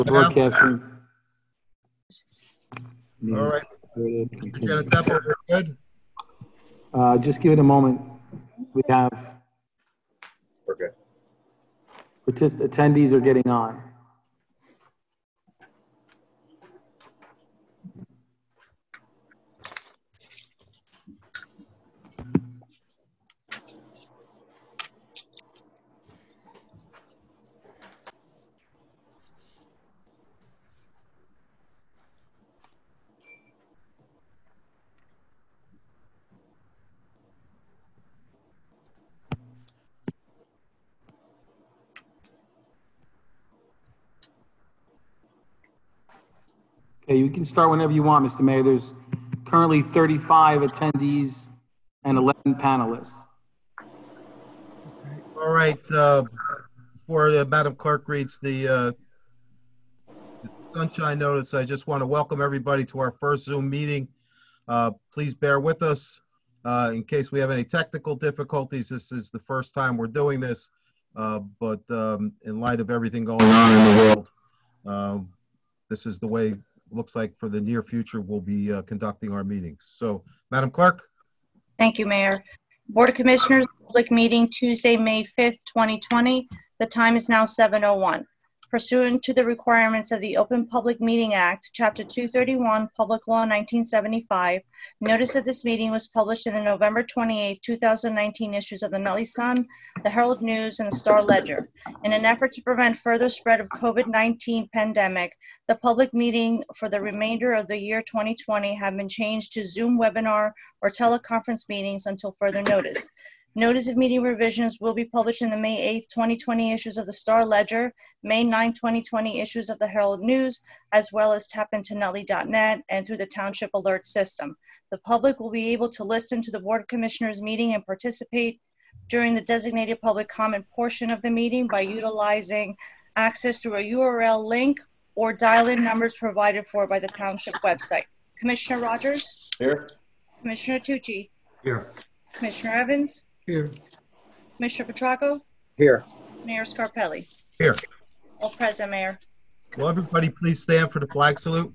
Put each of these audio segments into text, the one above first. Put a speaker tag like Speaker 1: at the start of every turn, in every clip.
Speaker 1: Broadcasting.
Speaker 2: All right. Mr. Genetempo, we're good?
Speaker 1: Just give it a moment. We have
Speaker 3: We're good.
Speaker 1: attendees are getting on. Okay, you can start whenever you want, Mr. Mayor. There's currently 35 attendees and 11 panelists.
Speaker 2: All right. Before Madam Clerk reads the sunshine notice, I just want to welcome everybody to our first Zoom meeting. Please bear with us in case we have any technical difficulties. This is the first time we're doing this, but in light of everything going on in the world, this is the way it looks like for the near future we'll be conducting our meetings. So, Madam Clerk.
Speaker 4: Thank you, Mayor. Board of Commissioners, public meeting Tuesday, May 5th, 2020. The time is now 7:01. Pursuant to the requirements of the Open Public Meeting Act, Chapter 231, Public Law 1975, notice of this meeting was published in the November 28, 2019 issues of the Nutley Sun, the Herald News, and the Star Ledger. In an effort to prevent further spread of COVID-19 pandemic, the public meeting for the remainder of the year 2020 have been changed to Zoom webinar or teleconference meetings until further notice. Notice of meeting revisions will be published in the May 8, 2020 issues of the Star Ledger, May 9, 2020 issues of the Herald News, as well as tapintonutley.net and through the Township Alert System. The public will be able to listen to the Board of Commissioners meeting and participate during the designated public comment portion of the meeting by utilizing access through a URL link or dial-in numbers provided for by the Township website. Commissioner Rogers?
Speaker 3: Here.
Speaker 4: Commissioner Tucci?
Speaker 3: Here.
Speaker 4: Commissioner Evans?
Speaker 5: Here.
Speaker 4: Commissioner Petracco?
Speaker 3: Here.
Speaker 4: Mayor Scarpelli?
Speaker 2: Here.
Speaker 4: All present, Mayor.
Speaker 2: Will everybody please stand for the flag salute?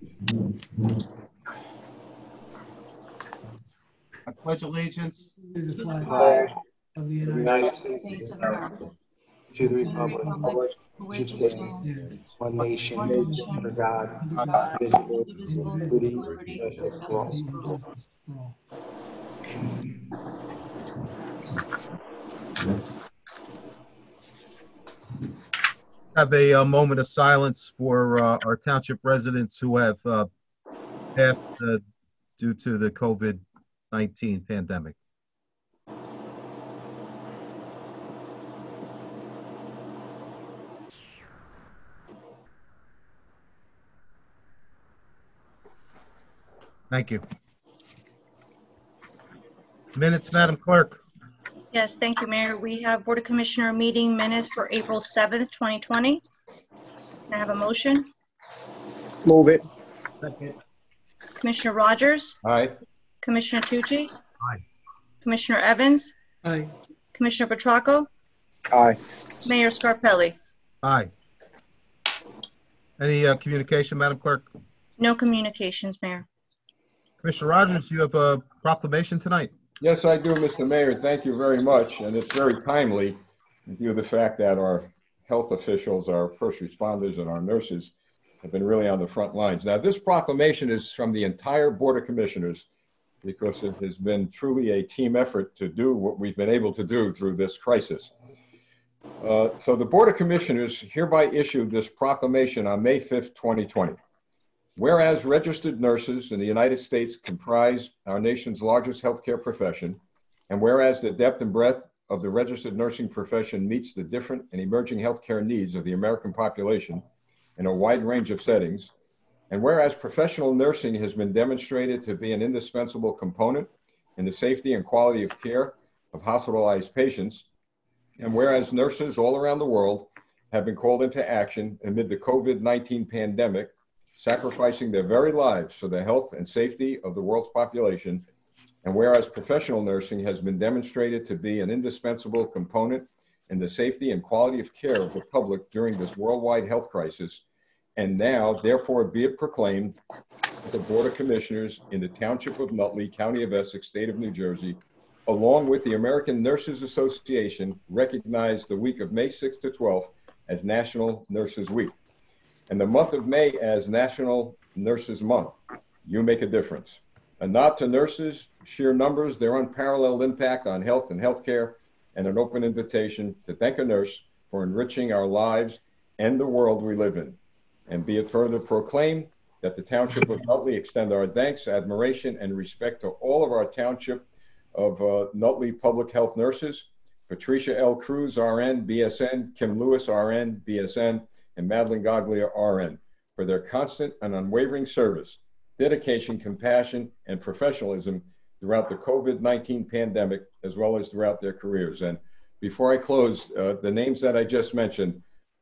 Speaker 2: I pledge allegiance
Speaker 5: To the flag of the
Speaker 1: United
Speaker 5: States
Speaker 1: States
Speaker 4: of America.
Speaker 1: to the republic, which stands one nation, under God, indivisible, with liberty and justice for all.
Speaker 2: have a moment of silence for our township residents who have passed due to the COVID-19 pandemic. Thank you. Minutes, Madam Clerk.
Speaker 4: Yes, thank you, Mayor. We have Board of Commissioner meeting minutes for April 7th, 2020. Can I have a motion?
Speaker 3: Move it.
Speaker 5: Second.
Speaker 4: Commissioner Rogers?
Speaker 3: Aye.
Speaker 4: Commissioner Tucci?
Speaker 2: Aye.
Speaker 4: Commissioner Evans?
Speaker 5: Aye.
Speaker 4: Commissioner Petracco?
Speaker 3: Aye.
Speaker 4: Mayor Scarpelli?
Speaker 2: Aye. Any communication, Madam Clerk?
Speaker 4: No communications, Mayor.
Speaker 2: Commissioner Rogers, you have a proclamation tonight.
Speaker 6: Yes, I do, Mr. Mayor. Thank you very much. And it's very timely in view of the fact that our health officials, our first responders, and our nurses have been really on the front lines. Now, this proclamation is from the entire Board of Commissioners because it has been truly a team effort to do what we've been able to do through this crisis. So the Board of Commissioners hereby issued this proclamation on May 5th, 2020. Whereas registered nurses in the United States comprise our nation's largest healthcare profession, and whereas the depth and breadth of the registered nursing profession meets the different and emerging healthcare needs of the American population in a wide range of settings, and whereas professional nursing has been demonstrated to be an indispensable component in the safety and quality of care of hospitalized patients, and whereas nurses all around the world have been called into action amid the COVID-19 pandemic, sacrificing their very lives for the health and safety of the world's population, and whereas professional nursing has been demonstrated to be an indispensable component in the safety and quality of care of the public during this worldwide health crisis, And now, therefore, be it proclaimed that the Board of Commissioners in the Township of Nutley, County of Essex, State of New Jersey, along with the American Nurses Association, recognize the week of May 6th to 12th as National Nurses Week, and the month of May as National Nurses Month. You make a difference. A nod to nurses, sheer numbers, their unparalleled impact on health and healthcare, and an open invitation to thank a nurse for enriching our lives and the world we live in. And be it further proclaimed that the Township of Nutley extend our thanks, admiration, and respect to all of our Township of Nutley public health nurses, Patricia L. Cruz, RN, BSN, Kim Lewis, RN, BSN, and Madeline Gaglia, RN, for their constant and unwavering service, dedication, compassion, and professionalism throughout the COVID-19 pandemic, as well as throughout their careers. And before I close, the names that I just mentioned,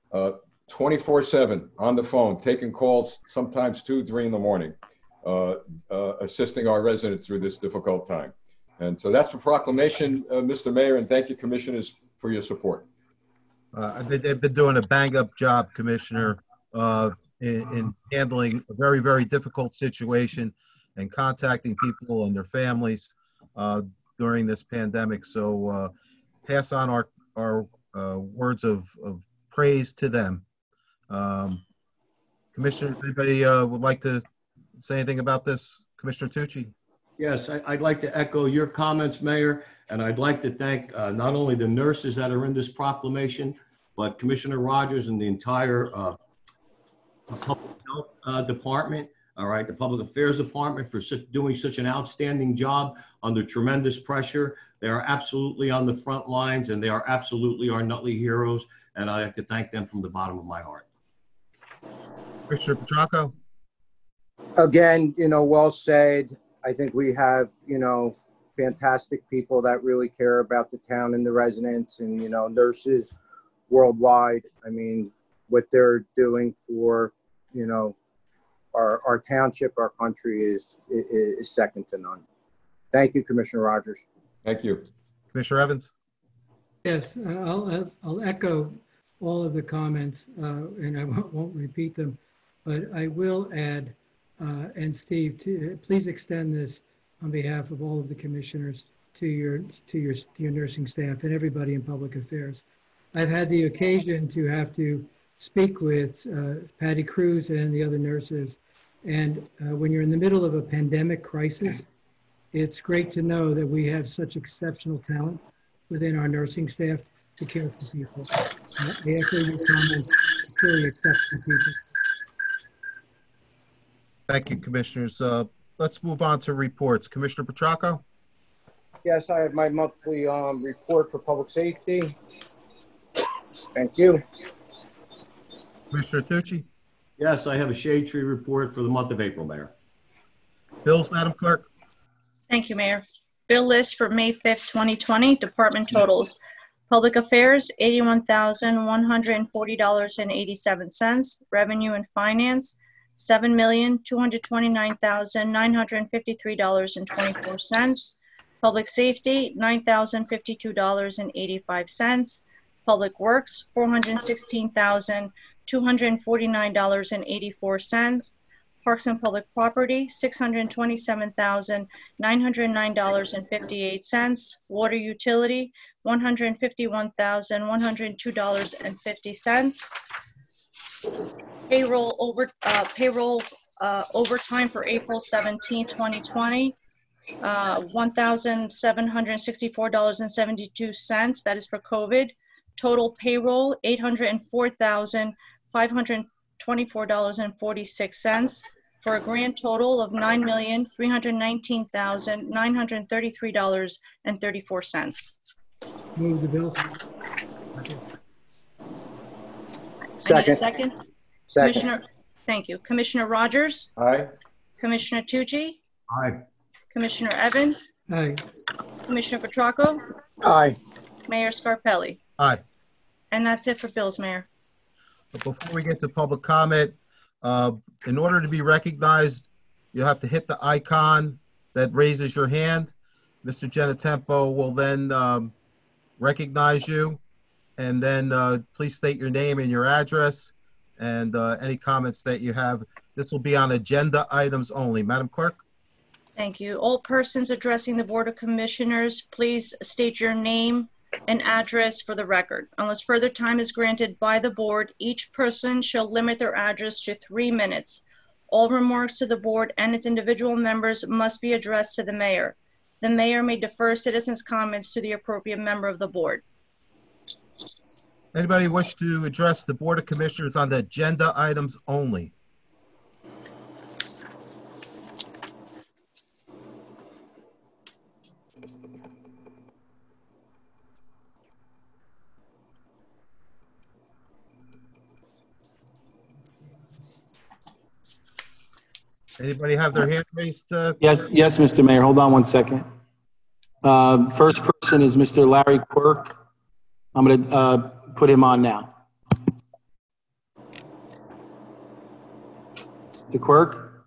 Speaker 6: 24/7 on the phone, taking calls, sometimes 2, 3 in the morning, assisting our residents through this difficult time. And so that's a proclamation, Mr. Mayor, and thank you, commissioners, for your support.
Speaker 2: They've been doing a bang-up job, Commissioner, in handling a very, very difficult situation and contacting people and their families during this pandemic. So pass on our words of praise to them. Commissioner, anybody would like to say anything about this? Commissioner Tucci?
Speaker 7: Yes, I'd like to echo your comments, Mayor, and I'd like to thank not only the nurses that are in this proclamation, but Commissioner Rogers and the entire Public Health Department, all right, the Public Affairs Department for doing such an outstanding job under tremendous pressure. They are absolutely on the front lines, and they are absolutely our Nutley heroes, and I'd like to thank them from the bottom of my heart.
Speaker 2: Commissioner Petracco?
Speaker 3: Again, well said. I think we have, fantastic people that really care about the town and the residents, and, nurses worldwide. I mean, what they're doing for, our township, our country is second to none. Thank you, Commissioner Rogers.
Speaker 6: Thank you.
Speaker 2: Commissioner Evans?
Speaker 5: Yes, I'll echo all of the comments, and I won't repeat them, but I will add, and Steve, please extend this on behalf of all of the commissioners to your nursing staff and everybody in public affairs. I've had the occasion to have to speak with Patty Cruz and the other nurses, and when you're in the middle of a pandemic crisis, it's great to know that we have such exceptional talent within our nursing staff to care for people. I echo your comments, truly exceptional people.
Speaker 2: Thank you, Commissioners. Let's move on to reports. Commissioner Petracco?
Speaker 3: Yes, I have my monthly report for public safety. Thank you.
Speaker 2: Commissioner Tucci?
Speaker 7: Yes, I have a shade tree report for the month of April, Mayor.
Speaker 2: Bills, Madam Clerk?
Speaker 4: Thank you, Mayor. Bill list for May 5th, 2020, department totals. Public Affairs, $81,140.87. Revenue and Finance, $7,229,953.24. Public Safety, $9,052.85. Public Works, $416,249.84. Parks and Public Property, $627,909.58. Water Utility, $151,102.50. Payroll overtime for April 17, 2020, $1,764.72. That is for COVID. Total payroll, $804,524.46, for a grand total of $9,319,933.34.
Speaker 5: Move the bill.
Speaker 3: Second.
Speaker 4: Second.
Speaker 3: Second.
Speaker 4: Commissioner, thank you. Commissioner Rogers,
Speaker 6: Aye.
Speaker 4: Commissioner Tucci,
Speaker 7: Aye.
Speaker 4: Commissioner Evans,
Speaker 5: Aye.
Speaker 4: Commissioner Petracco,
Speaker 3: Aye.
Speaker 4: Mayor Scarpelli.
Speaker 2: Aye.
Speaker 4: And that's it for bills, Mayor.
Speaker 2: But before we get to public comment, in order to be recognized, you'll have to hit the icon that raises your hand. Mr. Genetempo will then recognize you, and then please state your name and your address. and any comments that you have. This will be on agenda items only. Madam Clerk?
Speaker 4: Thank you. All persons addressing the Board of Commissioners, please state your name and address for the record. Unless further time is granted by the board, each person shall limit their address to 3 minutes. All remarks to the board and its individual members must be addressed to the mayor. The mayor may defer citizens' comments to the appropriate member of the board.
Speaker 2: Anybody wish to address the Board of Commissioners on the agenda items only? Anybody have their hand raised?
Speaker 1: Yes, Mr. Mayor. Hold on one second. First person is Mr. Larry Quirk. I'm going to put him on now. Mr. Quirk?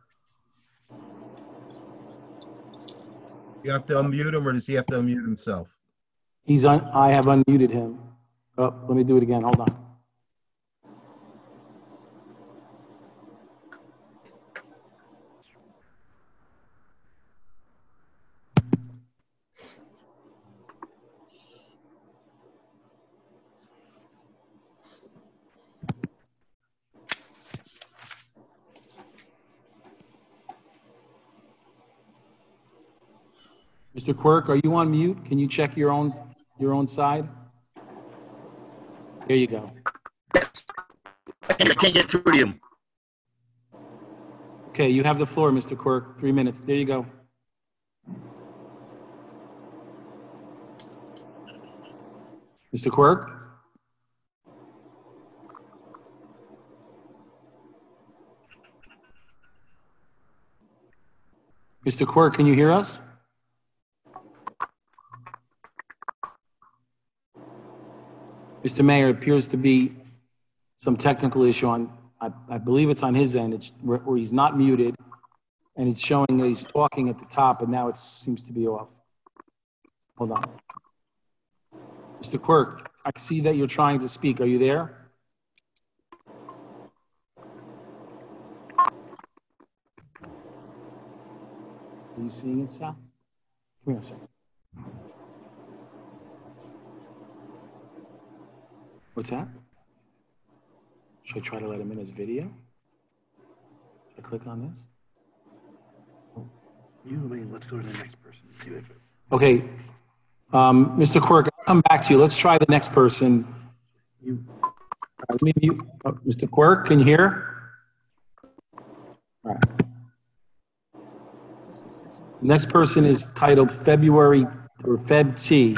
Speaker 2: You have to unmute him, or does he have to unmute himself?
Speaker 1: I have unmuted him. Oh, let me do it again. Hold on. Mr. Quirk, are you on mute? Can you check your own side? There you go.
Speaker 8: I can't get through to him.
Speaker 1: Okay, you have the floor, Mr. Quirk. 3 minutes. There you go. Mr. Quirk? Mr. Quirk, can you hear us? Mr. Mayor, it appears to be some technical issue on, I believe it's on his end. It's where he's not muted, and it's showing that he's talking at the top, and now it seems to be off. Hold on. Mr. Quirk, I see that you're trying to speak. Are you there? Are you seeing it, Sal? Come here, Sal. What's that? Should I try to let him in his video? Should I click on this?
Speaker 8: Let's go to the next person. See if it...
Speaker 1: Okay. Mr. Quirk, I'll come back to you. Let's try the next person. Let me mute. Oh, Mr. Quirk, can you hear? All right. Next person is titled February or Feb T.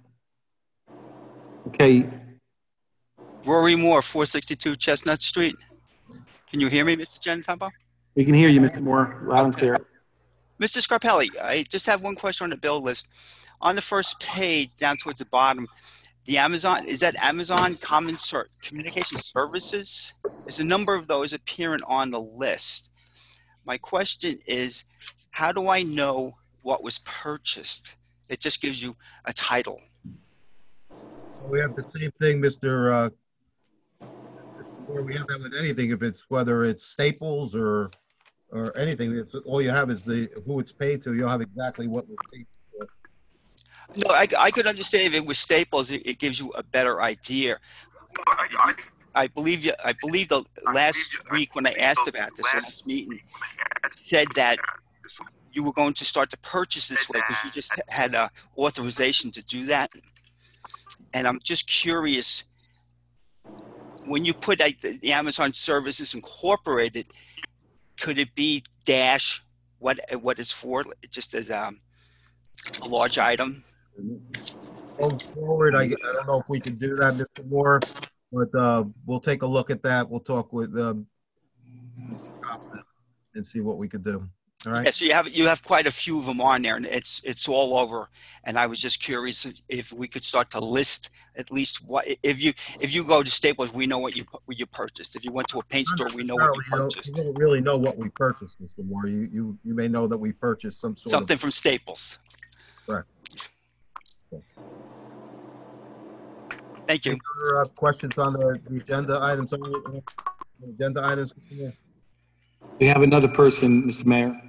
Speaker 1: Okay.
Speaker 9: Rory Moore, 462 Chestnut Street. Can you hear me, Mr. Gentempo?
Speaker 1: We can hear you, Mr. Moore, loud and clear.
Speaker 9: Mr. Scarpelli, I just have one question on the bill list. On the first page, down towards the bottom, the Amazon, is that Amazon Communication Services? There's a number of those appearing on the list. My question is, how do I know what was purchased? It just gives you a title.
Speaker 2: We have the same thing, Mr. Or we have that with anything. If it's whether it's Staples or anything, it's, all you have is who it's paid to. You don't have exactly what was paid for.
Speaker 9: No, I could understand if it was Staples. It gives you a better idea. I believe the last week when I asked about this last meeting, said that you were going to start to purchase this way because you just had authorization to do that. And I'm just curious, when you put the Amazon Services Incorporated, could it be dash what it's for, just as a large item?
Speaker 2: Going forward, I don't know if we can do that, Mr. Moore, but we'll take a look at that. We'll talk with Mr. Copston and see what we could do. All right.
Speaker 9: Yeah, so you have quite a few of them on there, and it's all over. And I was just curious if we could start to list at least what if you go to Staples, we know what you purchased. If you went to a paint store, we know what you purchased.
Speaker 2: You don't really know what we purchased, Mr. Moore. You may know that we purchased something
Speaker 9: from Staples.
Speaker 2: Correct. Okay.
Speaker 9: Thank you.
Speaker 2: Any other questions on the agenda items? Agenda items. Mr. Mayor?
Speaker 1: We have another person, Mr. Mayor.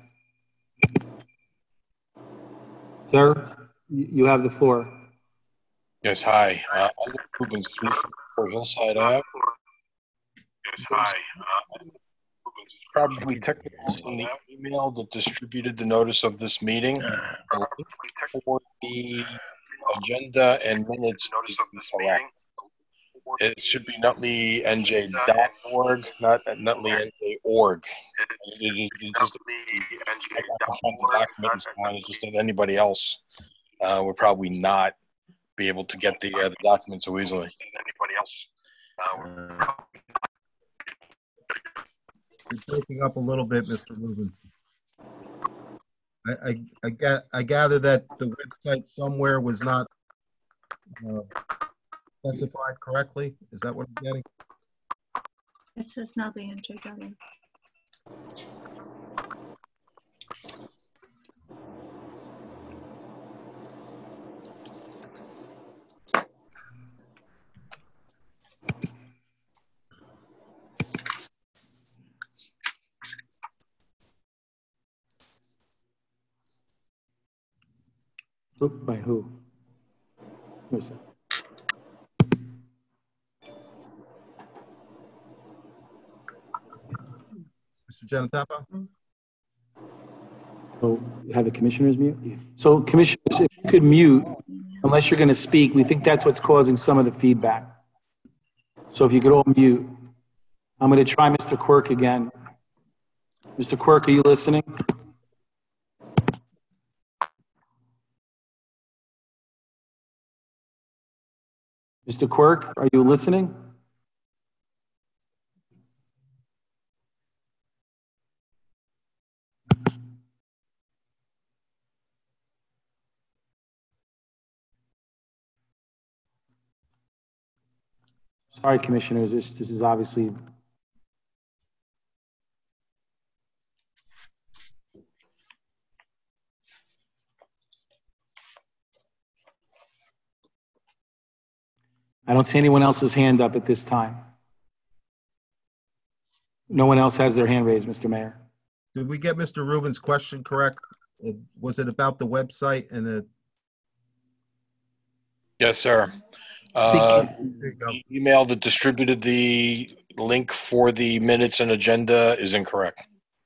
Speaker 1: Sir, you have the floor.
Speaker 10: Yes, hi. Ruben Smith for Hillside Ave.
Speaker 11: Yes, hi.
Speaker 10: Probably technical in the email that distributed the notice of this meeting. The link for the agenda and minutes is correct. It should be nutley.nj.org, not nutley.nj.org. It just, I can find the document and so on. It's just that anybody else would probably not be able to get the document so easily.
Speaker 2: You're breaking up a little bit, Mr. Rubin. I gather that the website somewhere was not specified correctly. Is that what I'm getting?
Speaker 4: It says Nutley NJW.
Speaker 1: By who? Where's that?
Speaker 2: Mr. Genatapa?
Speaker 1: So you have the commissioners mute? So commissioners, if you could mute, unless you're going to speak, we think that's what's causing some of the feedback. So if you could all mute. I'm going to try Mr. Quirk again. Mr. Quirk, are you listening? Mr. Quirk, are you listening? Sorry, commissioners, this is obviously. I don't see anyone else's hand up at this time. No one else has their hand raised, Mr. Mayor.
Speaker 2: Did we get Mr. Rubin's question correct? Was it about the website and the?
Speaker 10: Yes, sir. The email that distributed the link for the minutes and agenda is incorrect.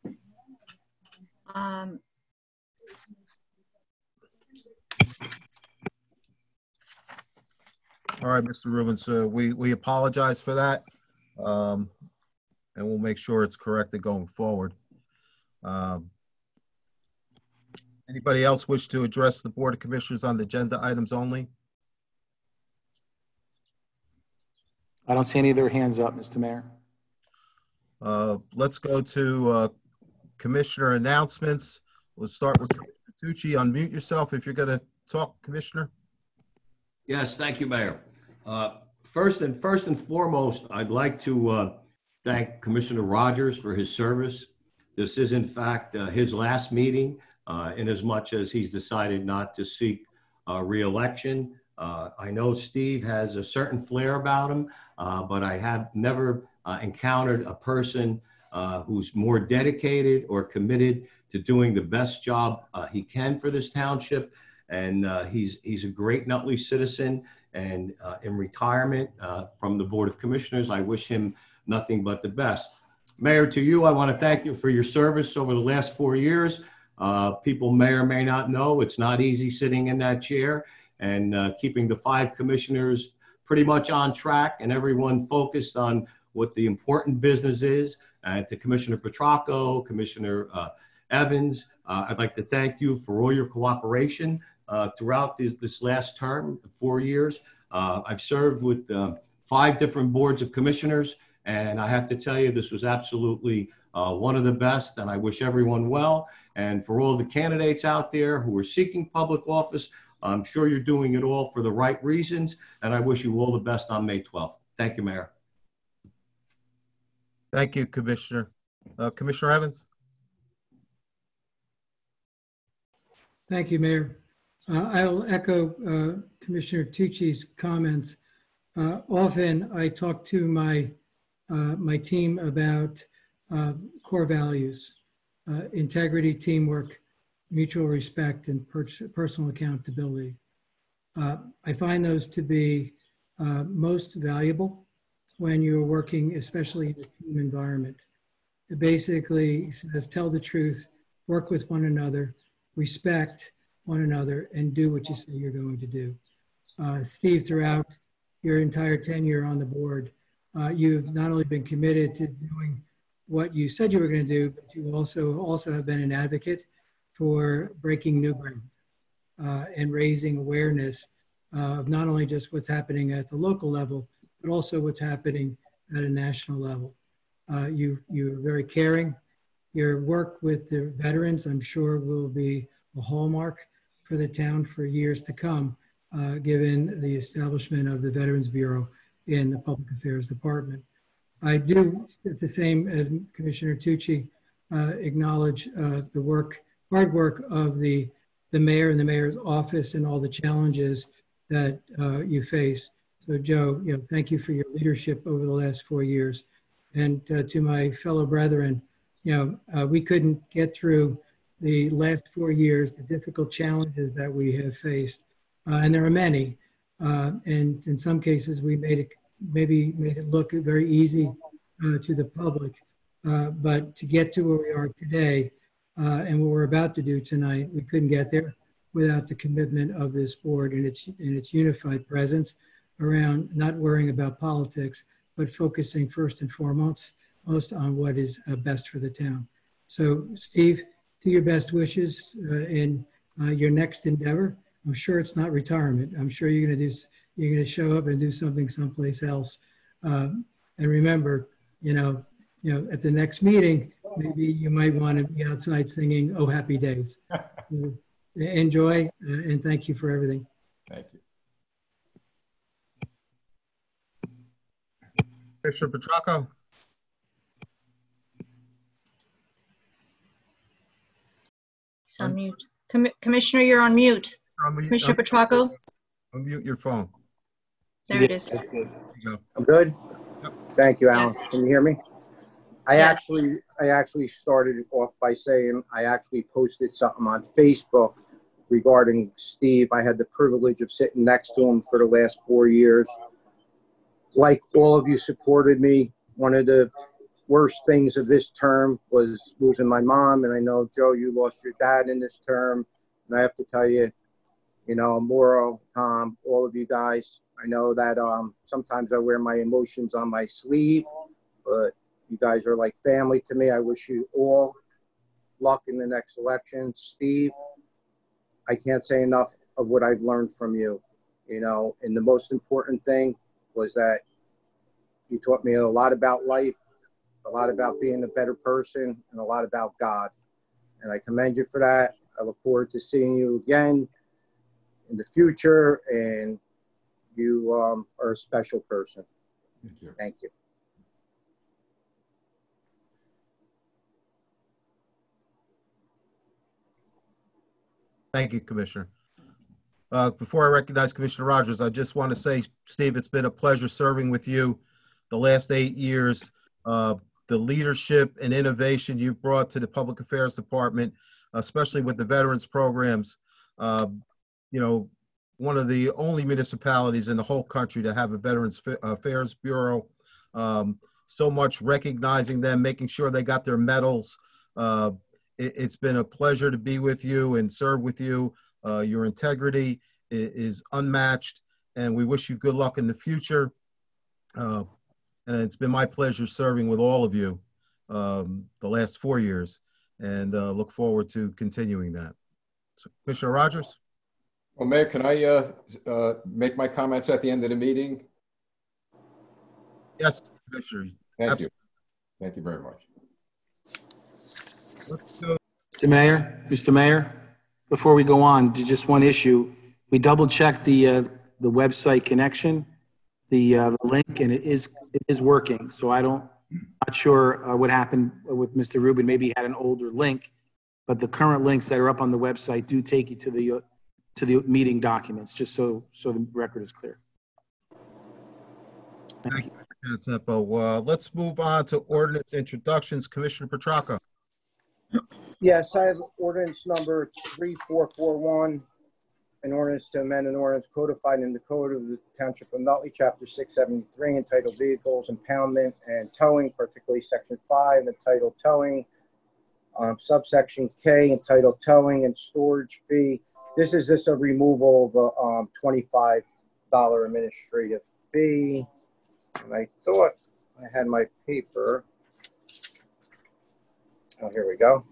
Speaker 2: All right, Mr. Rubin, so we apologize for that, and we'll make sure it's corrected going forward. Anybody else wish to address the Board of Commissioners on the agenda items only?
Speaker 1: I don't see any of their hands up, Mr. Mayor.
Speaker 2: Let's go to Commissioner announcements. We'll start with Commissioner Tucci. Unmute yourself if you're going to talk, Commissioner.
Speaker 7: Yes, thank you, Mayor. First and foremost, I'd like to thank Commissioner Rogers for his service. This is, in fact, his last meeting, in as much as he's decided not to seek re-election. I know Steve has a certain flair about him, but I have never encountered a person who's more dedicated or committed to doing the best job he can for this township. And he's a great Nutley citizen, and in retirement from the Board of Commissioners, I wish him nothing but the best. Mayor, to you, I want to thank you for your service over the last 4 years. People may or may not know it's not easy sitting in that chair and keeping the 5 commissioners pretty much on track and everyone focused on what the important business is. To Commissioner Petracco, Commissioner Evans, I'd like to thank you for all your cooperation throughout this last term, 4 years. I've served with 5 different boards of commissioners, and I have to tell you, this was absolutely one of the best, and I wish everyone well. And for all the candidates out there who are seeking public office, I'm sure you're doing it all for the right reasons, and I wish you all the best on May 12th. Thank you, Mayor.
Speaker 2: Thank you, Commissioner. Commissioner Evans?
Speaker 5: Thank you, Mayor. I'll echo Commissioner Tucci's comments. Often I talk to my my team about core values, integrity, teamwork, mutual respect, and personal accountability. I find those to be most valuable when you're working, especially in a team environment. It basically says, tell the truth, work with one another, respect one another, and do what you say you're going to do. Steve, throughout your entire tenure on the board, you've not only been committed to doing what you said you were going to do, but you also have been an advocate for breaking new ground and raising awareness of not only just what's happening at the local level, but also what's happening at a national level. You're very caring. Your work with the veterans, I'm sure, will be a hallmark for the town for years to come, given the establishment of the Veterans Bureau in the Public Affairs Department. I do, the same as Commissioner Tucci, acknowledge the hard work of the mayor and the mayor's office and all the challenges that you face. So Joe, thank you for your leadership over the last 4 years. And to my fellow brethren, we couldn't get through the last 4 years, the difficult challenges that we have faced. And there are many. And in some cases, we made it look very easy to the public. But to get to where we are today and what we're about to do tonight, we couldn't get there without the commitment of this board and its unified presence around not worrying about politics, but focusing first and foremost on what is best for the town. So Steve, to your best wishes in your next endeavor. I'm sure it's not retirement. I'm sure you're going to show up and do something someplace else. And remember, at the next meeting, maybe you might want to be outside singing "Oh Happy Days." Enjoy and thank you for everything.
Speaker 6: Thank you.
Speaker 2: Commissioner Petracco.
Speaker 4: He's on mute. Commissioner, you're on mute. Commissioner Petracco.
Speaker 2: Unmute your phone.
Speaker 4: There it is.
Speaker 3: I'm good?
Speaker 2: Yep.
Speaker 3: Thank you, Alan.
Speaker 4: Yes.
Speaker 3: Can you hear me? I
Speaker 4: Yes.
Speaker 3: actually started it off by saying I actually posted something on Facebook regarding Steve. I had the privilege of sitting next to him for the last 4 years. Like all of you supported me. One of the worst things of this term was losing my mom. And I know, Joe, you lost your dad in this term. And I have to tell you, Mauro, Tom, all of you guys, I know that sometimes I wear my emotions on my sleeve, but you guys are like family to me. I wish you all luck in the next election. Steve, I can't say enough of what I've learned from you, and the most important thing was that you taught me a lot about life, a lot about being a better person, and a lot about God. And I commend you for that. I look forward to seeing you again in the future, and you are a special person.
Speaker 6: Thank you.
Speaker 3: Thank you.
Speaker 2: Thank you, Commissioner. Before I recognize Commissioner Rogers, I just want to say, Steve, it's been a pleasure serving with you the last 8 years. The leadership and innovation you've brought to the Public Affairs Department, especially with the veterans programs, one of the only municipalities in the whole country to have a Veterans Affairs Bureau. So much recognizing them, making sure they got their medals. It's been a pleasure to be with you and serve with you. Your integrity is unmatched, and we wish you good luck in the future. And it's been my pleasure serving with all of you the last 4 years, and look forward to continuing that. So, Commissioner Rogers?
Speaker 6: Well, Mayor, can I make my comments at the end of the meeting?
Speaker 2: Yes, Commissioner.
Speaker 6: Thank you. Thank you very much.
Speaker 1: Mr. Mayor, before we go on, just one issue. We double checked the website connection, the link, and it is working. So not sure what happened with Mr. Rubin. Maybe he had an older link, but the current links that are up on the website do take you to the meeting documents, just so the record is clear. Thank you.
Speaker 2: Kind of tempo. Let's move on to ordinance introductions. Commissioner Petracca.
Speaker 3: Yes, I have ordinance number 3441, an ordinance to amend an ordinance codified in the Code of the Township of Nutley, Chapter 673, entitled Vehicles, Impoundment, and Towing, particularly Section 5, entitled Towing, subsection K, entitled Towing and Storage Fee. This is just a removal of a $25 administrative fee. And I thought I had my paper. Oh, here we go.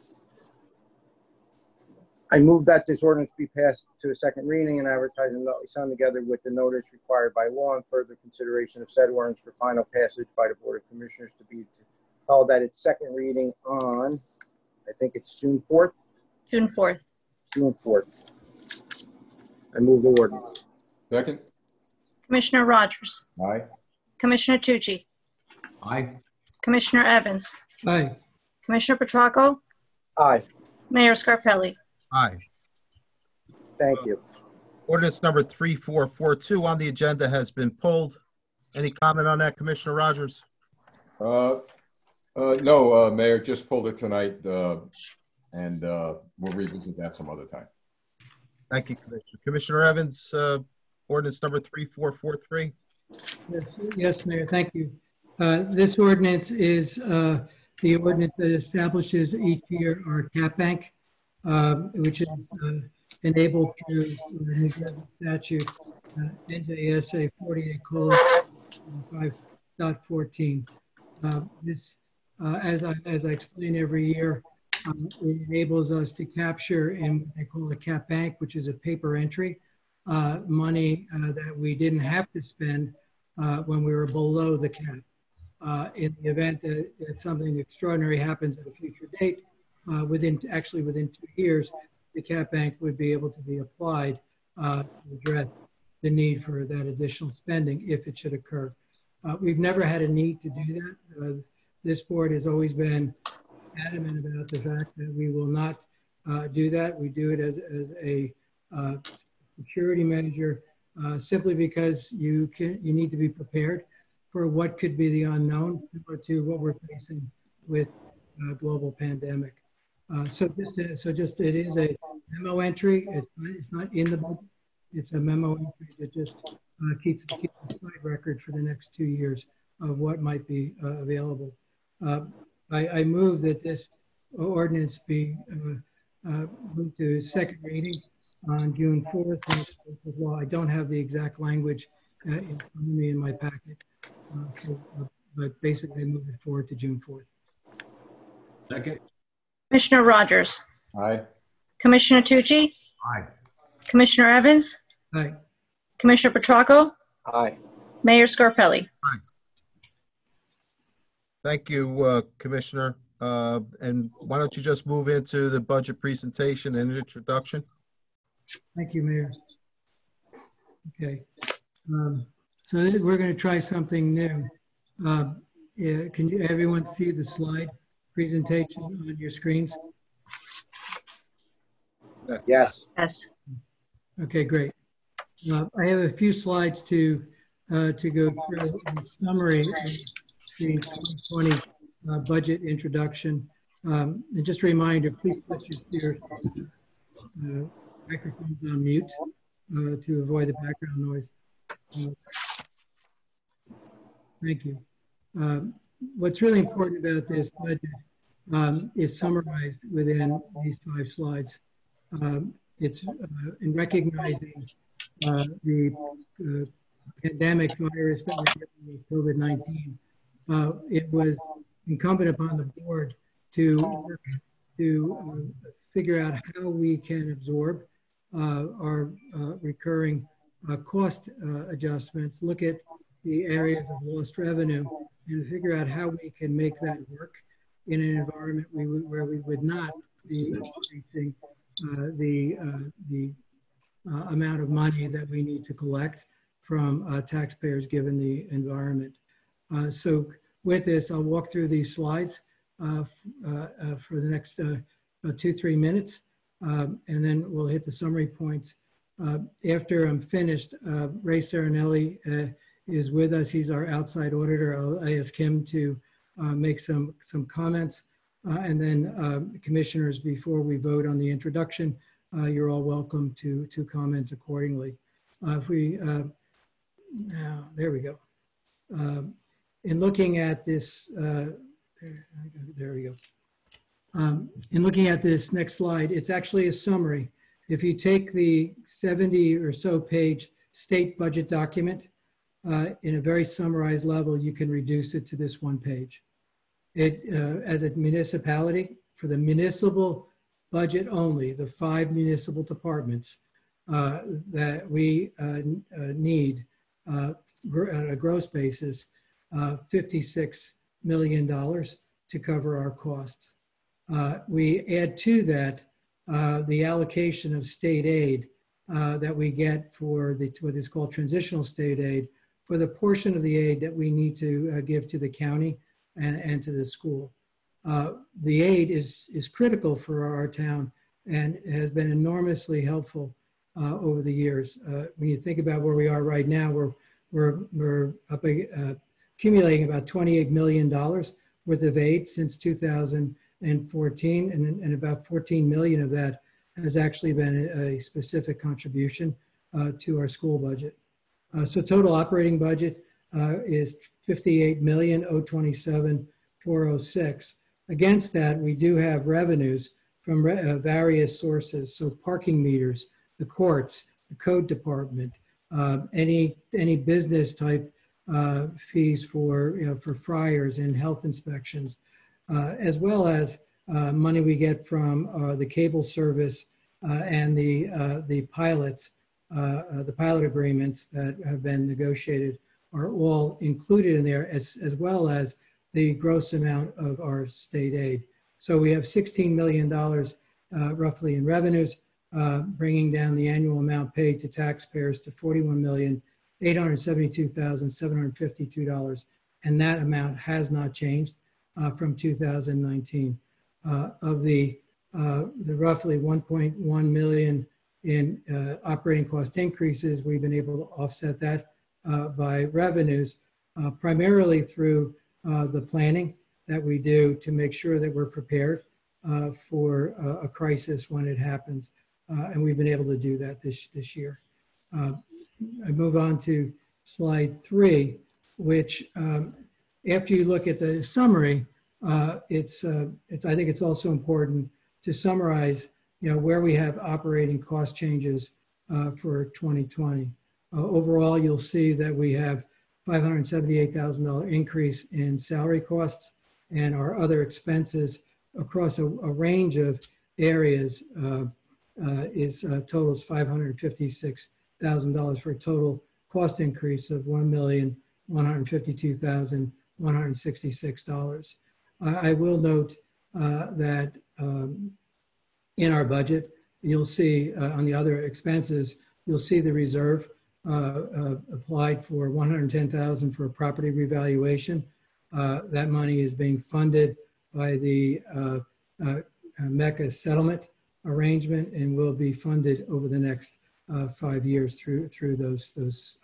Speaker 3: I move that this ordinance be passed to a second reading and advertised in the Nutley Sun together with the notice required by law and further consideration of said ordinance for final passage by the Board of Commissioners to be held at its second reading on, I think it's June 4th?
Speaker 4: June 4th.
Speaker 3: June 4th. I move the ordinance.
Speaker 6: Second?
Speaker 4: Commissioner Rogers?
Speaker 6: Aye.
Speaker 4: Commissioner Tucci?
Speaker 7: Aye.
Speaker 4: Commissioner Evans?
Speaker 5: Aye.
Speaker 4: Commissioner Petracco?
Speaker 3: Aye.
Speaker 4: Mayor Scarpelli?
Speaker 2: Aye.
Speaker 3: Thank you.
Speaker 2: Ordinance number 3442 on the agenda has been pulled. Any comment on that, Commissioner Rogers?
Speaker 6: No, Mayor, just pulled it tonight, and we'll revisit that some other time.
Speaker 2: Thank you, Commissioner. Commissioner Evans, ordinance number 3443.
Speaker 5: Yes, Mayor, thank you. This ordinance is the ordinance that establishes each year our cap bank, which is enabled through New Jersey statute NJSA 48:5.14. This, as I explain every year, it enables us to capture in what they call a cap bank, which is a paper entry, money that we didn't have to spend when we were below the cap. In the event that something extraordinary happens at a future date, within 2 years, the cap bank would be able to be applied to address the need for that additional spending if it should occur. We've never had a need to do that. This board has always been adamant about the fact that we will not do that. We do it as a security measure, simply because you need to be prepared for what could be the unknown, similar to what we're facing with global pandemic. So it is a memo entry. It's not in the budget. It's a memo entry that just keeps a side record for the next 2 years of what might be available. I move that this ordinance be moved to second reading on June 4th. Well, I don't have the exact language in front of me in my packet, but basically move it forward to June 4th.
Speaker 7: Second.
Speaker 4: Commissioner Rogers?
Speaker 6: Aye.
Speaker 4: Commissioner Tucci?
Speaker 7: Aye.
Speaker 4: Commissioner Evans?
Speaker 5: Aye.
Speaker 4: Commissioner Petracco?
Speaker 3: Aye.
Speaker 4: Mayor Scarpelli?
Speaker 2: Thank you, Commissioner. And why don't you just move into the budget presentation and introduction?
Speaker 5: Thank you, Mayor. Okay. So we're going to try something new. Can everyone see the slide presentation on your screens?
Speaker 3: Yes.
Speaker 4: Yes.
Speaker 5: Okay, great. I have a few slides to go through a summary of the 2020 budget introduction. And just a reminder, please put your microphones on mute to avoid the background noise. Thank you. What's really important about this budget is summarized within these 5 slides. It's in recognizing the pandemic virus that we're dealing with, COVID-19. It was incumbent upon the board to figure out how we can absorb our recurring cost adjustments, look at the areas of lost revenue, and figure out how we can make that work in an environment where we would not be increasing the amount of money that we need to collect from taxpayers given the environment. So with this, I'll walk through these slides for the next 2-3 minutes, and then we'll hit the summary points. After I'm finished, Ray Serenelli is with us. He's our outside auditor. I'll ask him to make some comments. And then commissioners, before we vote on the introduction, you're all welcome to comment accordingly. If we, now, there we go. In looking at this, there we go. In looking at this next slide, it's actually a summary. If you take the 70 or so page state budget document in a very summarized level, you can reduce it to this one page. It, as a municipality, for the municipal budget only, the 5 municipal departments that we need on a gross basis, $56 million to cover our costs. We add to that the allocation of state aid that we get for what is called transitional state aid, for the portion of the aid that we need to give to the county and to the school. The aid is critical for our town and has been enormously helpful over the years. When you think about where we are right now, we're up, accumulating about $28 million worth of aid since 2014, and about 14 million of that has actually been a specific contribution to our school budget. So total operating budget is $58,027,406. Against that, we do have revenues from various sources. So parking meters, the courts, the code department, any business type fees for for fryers and health inspections, as well as money we get from the cable service and the pilots, the pilot agreements that have been negotiated are all included in there, as well as the gross amount of our state aid. So we have $16 million roughly in revenues, bringing down the annual amount paid to taxpayers to $41,872,752. And that amount has not changed from 2019. Of the roughly 1.1 million in operating cost increases, we've been able to offset that by revenues, primarily through the planning that we do to make sure that we're prepared for a crisis when it happens. And we've been able to do that this year. I move on to slide 3, which after you look at the summary, I think it's also important to summarize, where we have operating cost changes for 2020. Overall, you'll see that we have $578,000 increase in salary costs, and our other expenses across a range of areas totals $556,000 for a total cost increase of $1,152,166. I will note that in our budget, you'll see on the other expenses, you'll see the reserve applied for $110,000 for a property revaluation. That money is being funded by the MECA settlement arrangement and will be funded over the next 5 years through those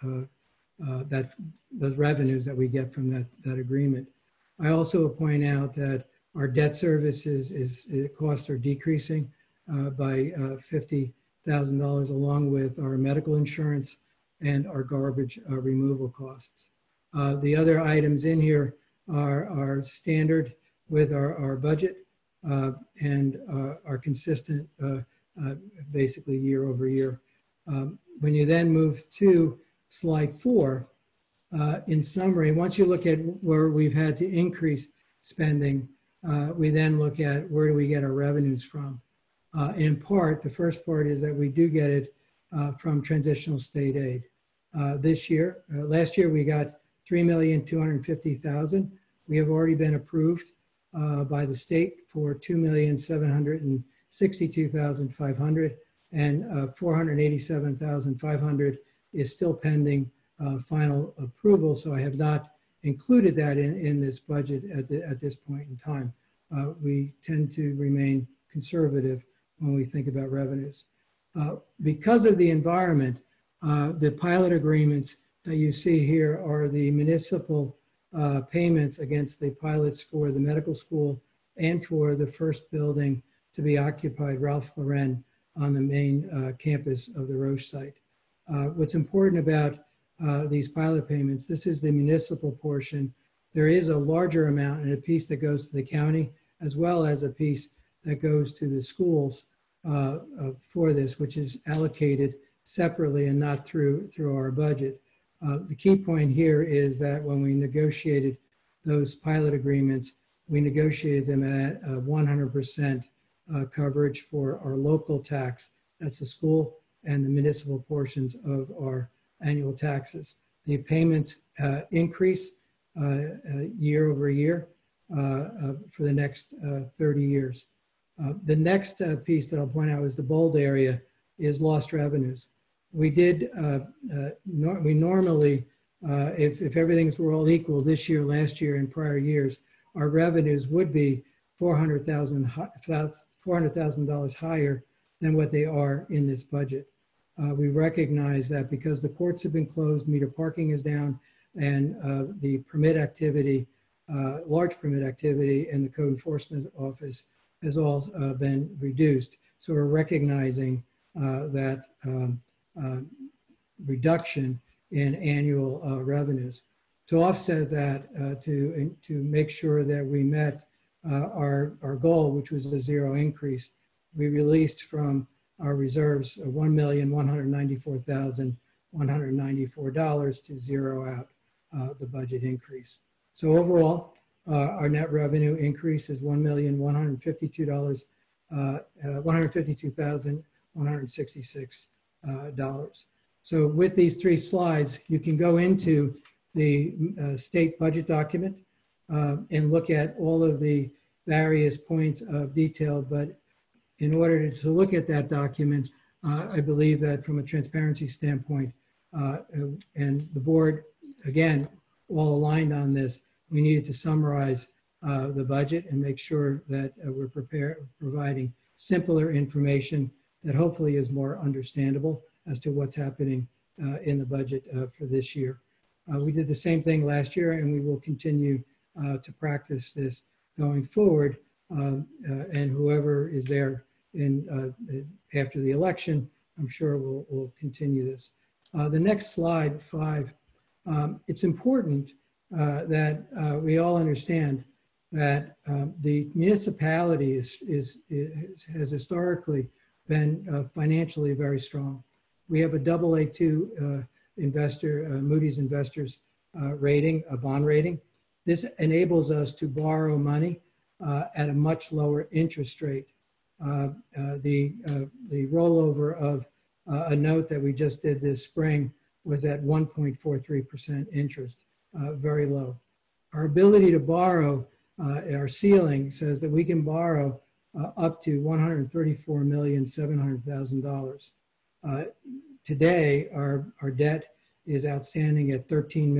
Speaker 5: revenues that we get from that agreement. I also point out that our debt services costs are decreasing by $50,000, along with our medical insurance and our garbage removal costs. The other items in here are standard with our budget and are consistent basically year over year. When you then move to slide 4, in summary, once you look at where we've had to increase spending, we then look at where do we get our revenues from. In part, the first part is that we do get it from transitional state aid. Last year we got $3,250,000. We have already been approved by the state for $2,762,500, and $487,500 is still pending final approval. So I have not included that in this budget at this point in time. We tend to remain conservative when we think about revenues. Because of the environment, the pilot agreements that you see here are the municipal payments against the pilots for the medical school and for the first building to be occupied, Ralph Lauren, on the main campus of the Roche site. What's important about these pilot payments, this is the municipal portion. There is a larger amount and a piece that goes to the county, as well as a piece that goes to the schools for this, which is allocated separately and not through our budget. The key point here is that when we negotiated those pilot agreements, we negotiated them at 100% coverage for our local tax. That's the school and the municipal portions of our annual taxes. The payments increase year over year for the next 30 years. The next piece that I'll point out is the bold area is lost revenues. We did, we normally, if everything's were all equal this year, last year, and prior years, our revenues would be $400,000 higher than what they are in this budget. We recognize that because the courts have been closed, meter parking is down, and the permit activity, large permit activity in the code enforcement office has all been reduced. So we're recognizing that reduction in annual revenues. To offset that, to make sure that we met our goal, which was a zero increase, we released from our reserves $1,194,194 to zero out the budget increase. So overall, our net revenue increase is $1,152,166. So with these three slides, you can go into the state budget document and look at all of the various points of detail. But in order to look at that document, I believe that from a transparency standpoint, and the board, again, all aligned on this, we needed to summarize the budget and make sure that we're providing simpler information that hopefully is more understandable as to what's happening in the budget for this year. We did the same thing last year, and we will continue to practice this going forward. And whoever is there after the election, I'm sure we'll continue this. The next slide, 5, it's important that we all understand that the municipality has historically been financially very strong. We have a AA2 Moody's Investors rating, a bond rating. This enables us to borrow money at a much lower interest rate. The rollover of a note that we just did this spring was at 1.43% interest, very low. Our ability to borrow, our ceiling says that we can borrow up to $134,700,000. Today, our debt is outstanding at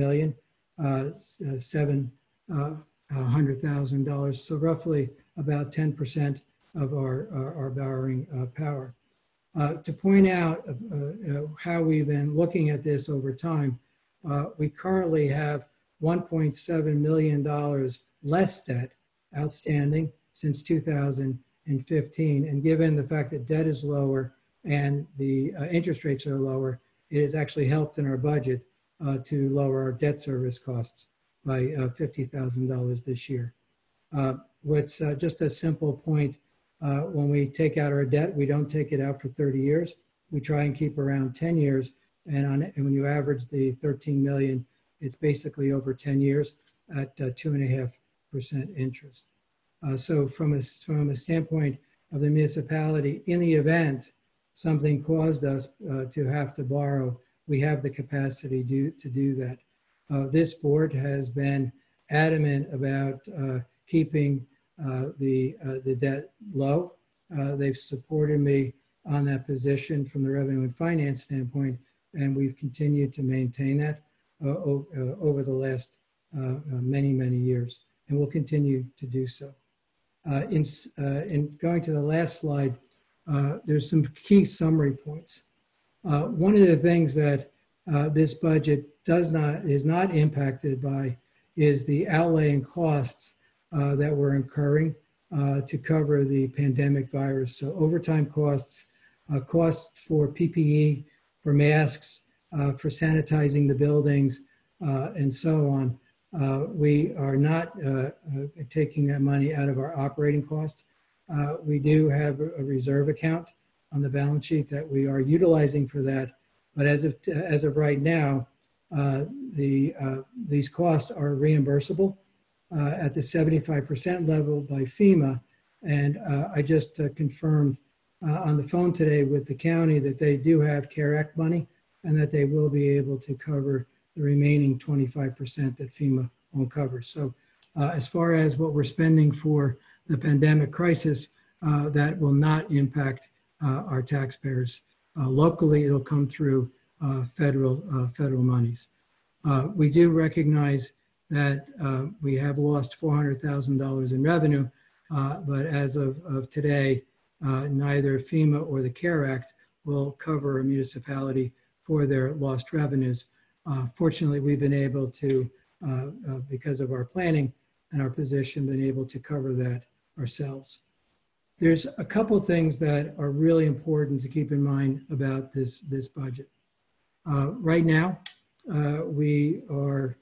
Speaker 5: $13,700,000, so roughly about 10% of our borrowing power. To point out how we've been looking at this over time, we currently have $1.7 million less debt outstanding since 2015. And given the fact that debt is lower and the interest rates are lower, it has actually helped in our budget to lower our debt service costs by $50,000 this year. What's just a simple point, when we take out our debt, we don't take it out for 30 years. We try and keep around 10 years. And when you average the 13 million, it's basically over 10 years at 2.5% interest. So from a standpoint of the municipality, in the event something caused us to have to borrow, we have the capacity to do that. This board has been adamant about keeping the debt low. They've supported me on that position from the revenue and finance standpoint, and we've continued to maintain that over the last many, many years, and we'll continue to do so. In going to the last slide, there's some key summary points. One of the things that this budget is not impacted by is the outlay and costs that we're incurring to cover the pandemic virus. So overtime costs, costs for PPE, for masks, for sanitizing the buildings, and so on. We are not taking that money out of our operating cost. We do have a reserve account on the balance sheet that we are utilizing for that. But as of right now, these costs are reimbursable at the 75% level by FEMA. And I just confirmed on the phone today with the county that they do have CARE Act money and that they will be able to cover the remaining 25% that FEMA won't cover. So as far as what we're spending for the pandemic crisis, that will not impact our taxpayers. Locally, it'll come through federal monies. We do recognize that we have lost $400,000 in revenue, but as of today, neither FEMA or the CARE Act will cover a municipality for their lost revenues. Fortunately, we've been able to, because of our planning and our position, been able to cover that ourselves. There's a couple of things that are really important to keep in mind about this budget. Right now, we are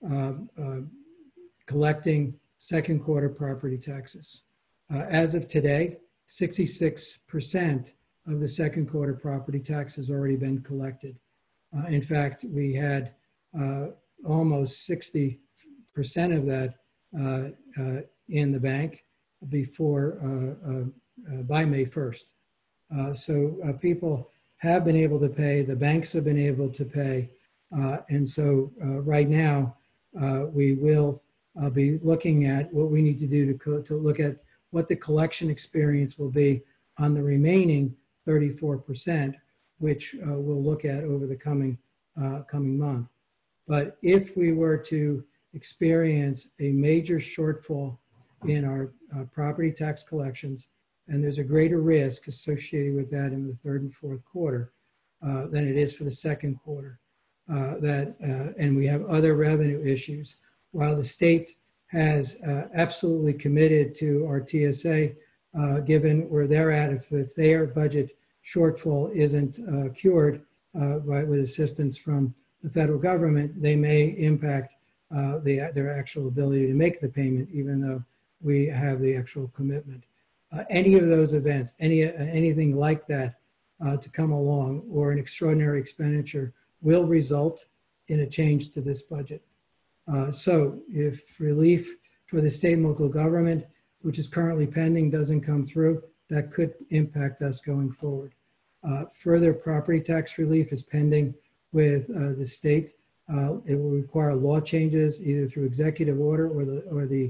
Speaker 5: collecting second quarter property taxes. As of today, 66% of the second quarter property tax has already been collected. In fact, we had almost 60% of that in the bank before by May 1st. So people have been able to pay, the banks have been able to pay, and so right now we will be looking at what we need to do to look at what the collection experience will be on the remaining 34%, which we'll look at over the coming month. But if we were to experience a major shortfall in our property tax collections, and there's a greater risk associated with that in the third and fourth quarter than it is for the second quarter, and we have other revenue issues. While the state has absolutely committed to our TSA, given where they're at, if their budget shortfall isn't cured with assistance from the federal government, they may impact their actual ability to make the payment, even though we have the actual commitment. Any of those events, anything like that to come along, or an extraordinary expenditure, will result in a change to this budget. So if relief for the state and local government, which is currently pending, doesn't come through, that could impact us going forward. Further property tax relief is pending with the state. It will require law changes either through executive order or the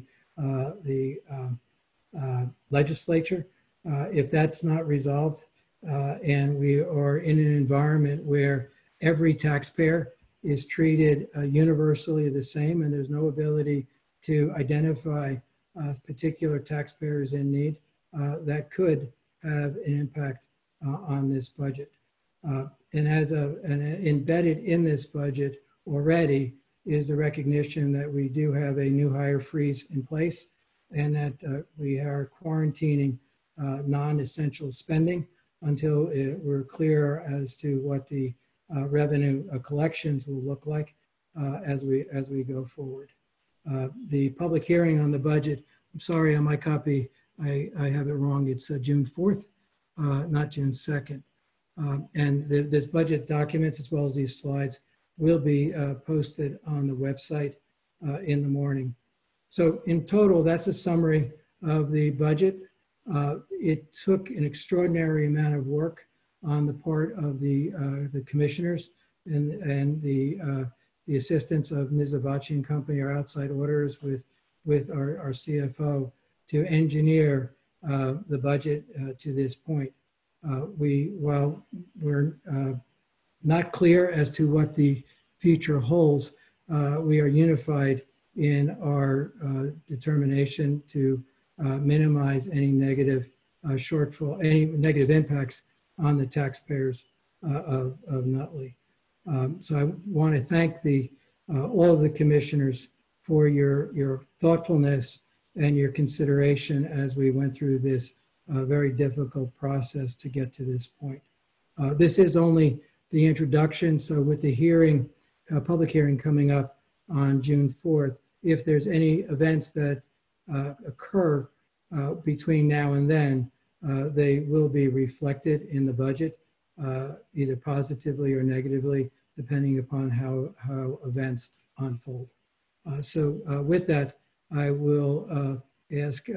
Speaker 5: legislature. If that's not resolved, and we are in an environment where every taxpayer is treated universally the same, and there's no ability to identify particular taxpayers in need, that could have an impact on this budget. And embedded in this budget already is the recognition that we do have a new hire freeze in place, and that we are quarantining non-essential spending until we're clear as to what the revenue collections will look like as we go forward. The public hearing on the budget, I'm sorry, on my copy, I have it wrong. It's June 4th, not June 2nd. And this budget documents, as well as these slides, will be posted on the website in the morning. So in total, that's a summary of the budget. It took an extraordinary amount of work on the part of the commissioners and the assistance of Ms. Avachi and company, our outside auditors, with our CFO, to engineer the budget to this point. While we're not clear as to what the future holds, we are unified in our determination to minimize any negative shortfall, any negative impacts on the taxpayers of Nutley. So I want to thank all of the commissioners for your thoughtfulness and your consideration as we went through this very difficult process to get to this point. This is only the introduction, so with the hearing, public hearing coming up on June 4th, if there's any events that occur between now and then, they will be reflected in the budget, either positively or negatively, depending upon how events unfold. So with that, I will ask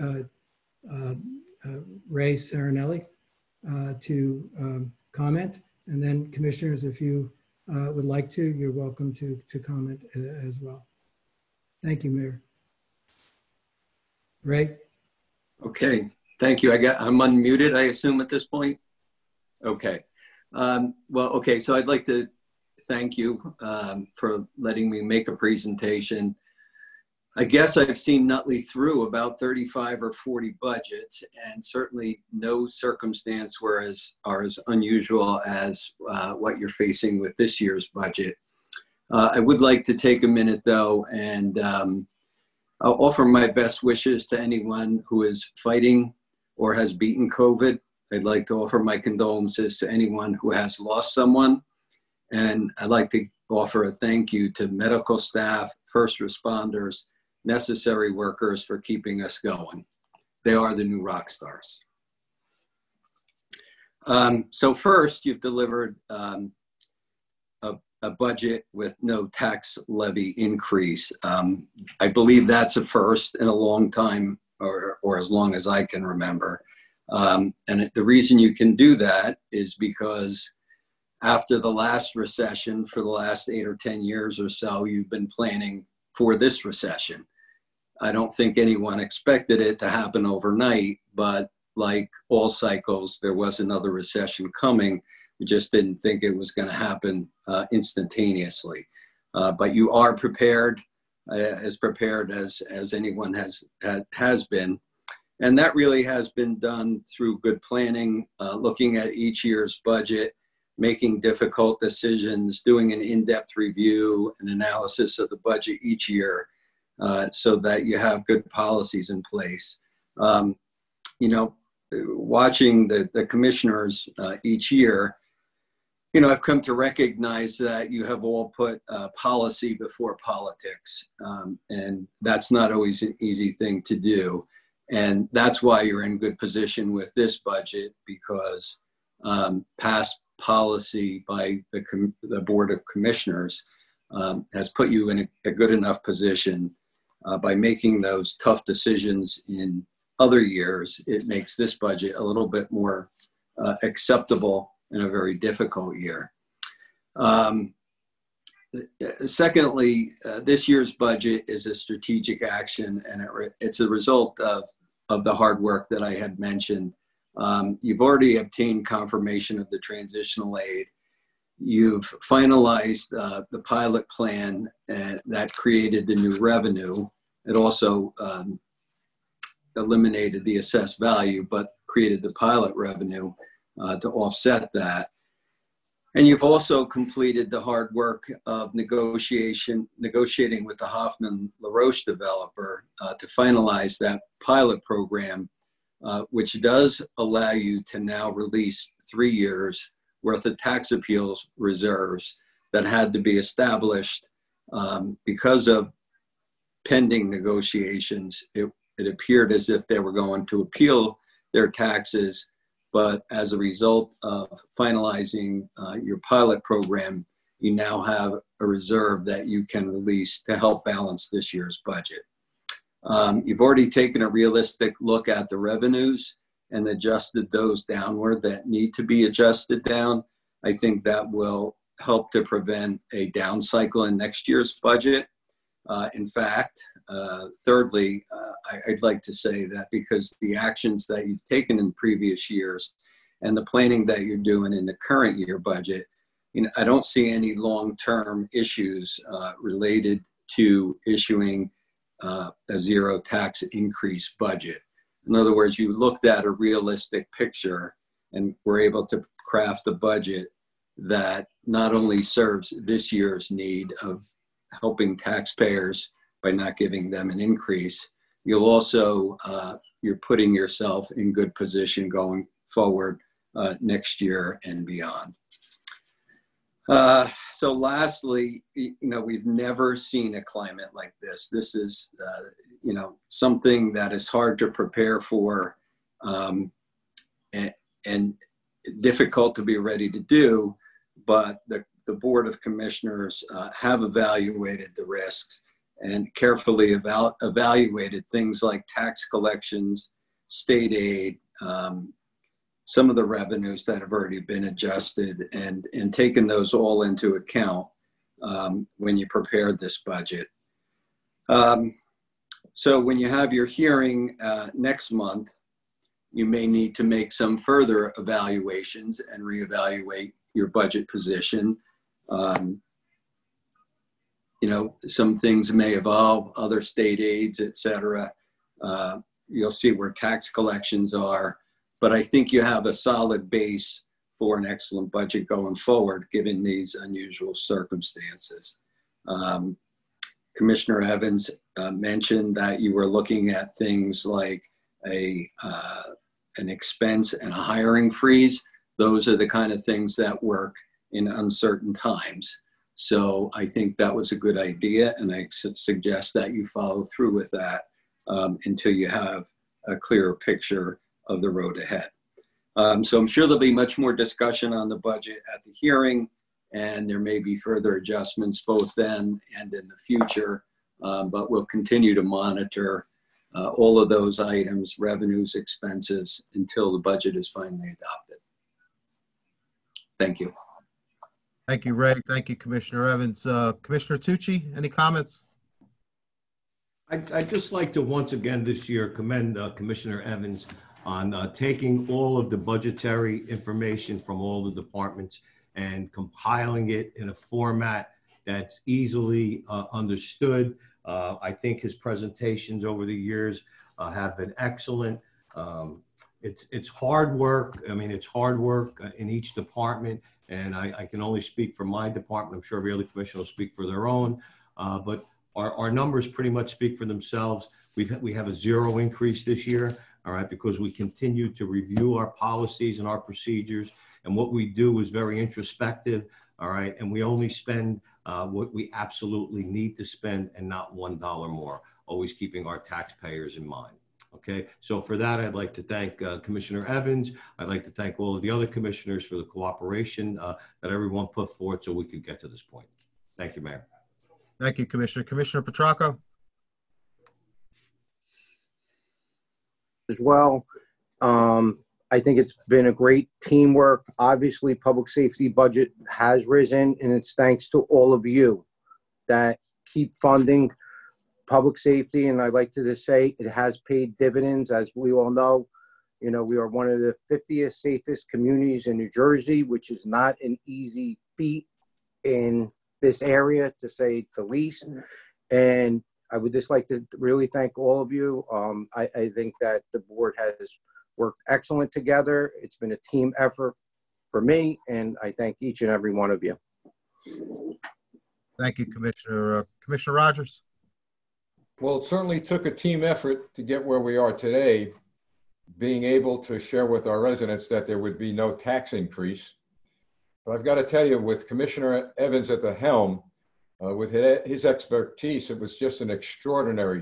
Speaker 5: Ray Serenelli to comment. And then commissioners, if you would like to, you're welcome to comment as well. Thank you, Mayor. Ray?
Speaker 12: Okay, thank you. I'm unmuted, I assume, at this point? Okay. Okay, so I'd like to thank you for letting me make a presentation. I guess I've seen Nutley through about 35 or 40 budgets, and certainly no circumstance are as unusual as what you're facing with this year's budget. I would like to take a minute, though, and I'll offer my best wishes to anyone who is fighting or has beaten COVID. I'd like to offer my condolences to anyone who has lost someone. And I'd like to offer a thank you to medical staff, first responders, necessary workers for keeping us going. They are the new rock stars. So first, you've delivered a budget with no tax levy increase. I believe that's a first in a long time, or as long as I can remember. And the reason you can do that is because after the last recession, for the last 8 or 10 years or so, you've been planning for this recession. I don't think anyone expected it to happen overnight, but like all cycles, there was another recession coming. We just didn't think it was going to happen instantaneously. But you are prepared, as prepared as anyone has been. And that really has been done through good planning, looking at each year's budget, making difficult decisions, doing an in-depth review and analysis of the budget each year so that you have good policies in place. Watching the commissioners each year, I've come to recognize that you have all put policy before politics, and that's not always an easy thing to do. And that's why you're in good position with this budget, because past policy by the Board of Commissioners has put you in a good enough position. By making those tough decisions in other years, it makes this budget a little bit more acceptable in a very difficult year. Secondly, this year's budget is a strategic action, and it's a result of the hard work that I had mentioned. You've already obtained confirmation of the transitional aid. You've finalized the pilot plan that created the new revenue. It also eliminated the assessed value, but created the pilot revenue to offset that. And you've also completed the hard work of negotiating with the Hoffman LaRoche developer to finalize that pilot program, which does allow you to now release 3 years worth of tax appeals reserves that had to be established because of pending negotiations. It appeared as if they were going to appeal their taxes, but as a result of finalizing your pilot program, you now have a reserve that you can release to help balance this year's budget. You've already taken a realistic look at the revenues and adjusted those downward that need to be adjusted down. I think that will help to prevent a down cycle in next year's budget. In fact, thirdly, I'd like to say that because the actions that you've taken in previous years and the planning that you're doing in the current year budget, I don't see any long-term issues related to issuing a zero tax increase budget. In other words, you looked at a realistic picture and were able to craft a budget that not only serves this year's need of helping taxpayers by not giving them an increase, you'll also, you're putting yourself in good position going forward next year and beyond. So lastly, we've never seen a climate like this. This is, something that is hard to prepare for and difficult to be ready to do, but the Board of Commissioners have evaluated the risks and carefully evaluated things like tax collections, state aid, some of the revenues that have already been adjusted, and taken those all into account when you prepared this budget. So when you have your hearing next month, you may need to make some further evaluations and reevaluate your budget position. Some things may evolve, other state aids, et cetera. You'll see where tax collections are, but I think you have a solid base for an excellent budget going forward, given these unusual circumstances. Commissioner Evans mentioned that you were looking at things like an expense and a hiring freeze. Those are the kind of things that work in uncertain times. So I think that was a good idea, and I suggest that you follow through with that until you have a clearer picture of the road ahead. So I'm sure there'll be much more discussion on the budget at the hearing, and there may be further adjustments both then and in the future, but we'll continue to monitor all of those items, revenues, expenses, until the budget is finally adopted. Thank you.
Speaker 2: Thank you, Ray. Thank you, Commissioner Evans. Commissioner Tucci, any comments?
Speaker 7: I'd just like to once again this year commend Commissioner Evans on taking all of the budgetary information from all the departments and compiling it in a format that's easily understood. I think his presentations over the years have been excellent. It's hard work. I mean, it's hard work in each department, and I can only speak for my department. I'm sure every other commissioner will speak for their own, but our numbers pretty much speak for themselves. We have a zero increase this year, all right, because we continue to review our policies and our procedures, and what we do is very introspective, all right, and we only spend what we absolutely need to spend and not $1 more, always keeping our taxpayers in mind. Okay, so for that, I'd like to thank Commissioner Evans. I'd like to thank all of the other commissioners for the cooperation that everyone put forth so we could get to this point. Thank you, Mayor.
Speaker 2: Thank you, Commissioner. Commissioner Petracco?
Speaker 3: As well, I think it's been a great teamwork. Obviously, public safety budget has risen, and it's thanks to all of you that keep funding public safety, and I'd like to just say it has paid dividends. As we all know, we are one of the 50th safest communities in New Jersey, which is not an easy feat in this area, to say the least. And I would just like to really thank all of you. I think that the board has worked excellent together. It's been a team effort for me, and I thank each and every one of you.
Speaker 2: Thank you, Commissioner. Commissioner Rogers?
Speaker 6: Well, it certainly took a team effort to get where we are today, being able to share with our residents that there would be no tax increase. But I've got to tell you, with Commissioner Evans at the helm, with his expertise, it was just an extraordinary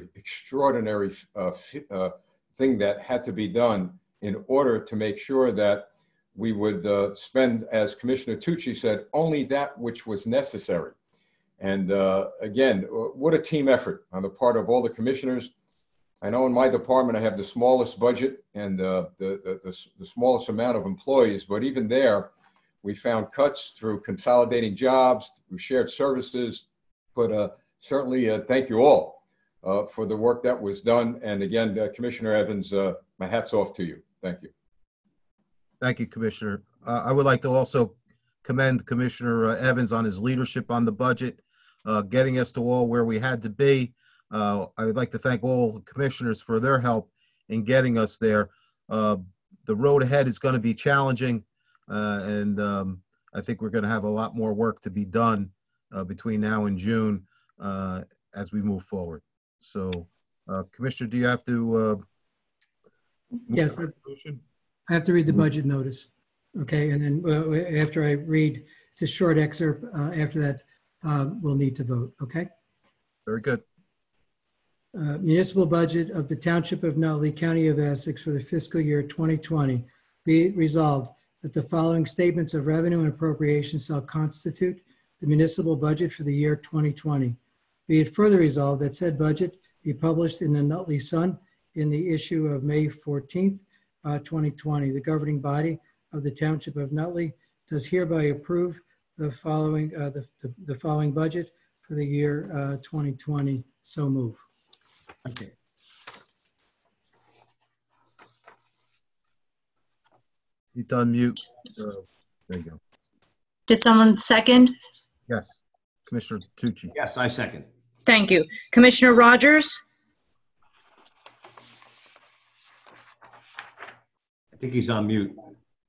Speaker 6: thing that had to be done in order to make sure that we would spend, as Commissioner Tucci said, only that which was necessary. And again, what a team effort on the part of all the commissioners. I know in my department I have the smallest budget and the smallest amount of employees, but even there, we found cuts through consolidating jobs, through shared services. But certainly thank you all for the work that was done. And again, Commissioner Evans, my hat's off to you. Thank you.
Speaker 2: Thank you, Commissioner. I would like to also commend Commissioner Evans on his leadership on the budget, getting us to all where we had to be. I would like to thank all commissioners for their help in getting us there. The road ahead is going to be challenging, and I think we're going to have a lot more work to be done between now and June as we move forward. So, Commissioner, do you have to?
Speaker 5: Yes, I have to read the budget notice. Okay, and then after I read, it's a short excerpt. After that, we'll need to vote. Okay.
Speaker 2: Very good.
Speaker 5: Municipal budget of the Township of Nutley, County of Essex for the fiscal year 2020. Be it resolved that the following statements of revenue and appropriations shall constitute the municipal budget for the year 2020. Be it further resolved that said budget be published in the Nutley Sun in the issue of May 14th, 2020. The governing body of the Township of Nutley does hereby approve the following the following budget for the year 2020. So move. Okay.
Speaker 2: You done mute. There you go.
Speaker 4: Did someone second?
Speaker 2: Yes. Commissioner Tucci.
Speaker 7: Yes, I second.
Speaker 4: Thank you. Commissioner Rogers?
Speaker 7: I think he's on mute.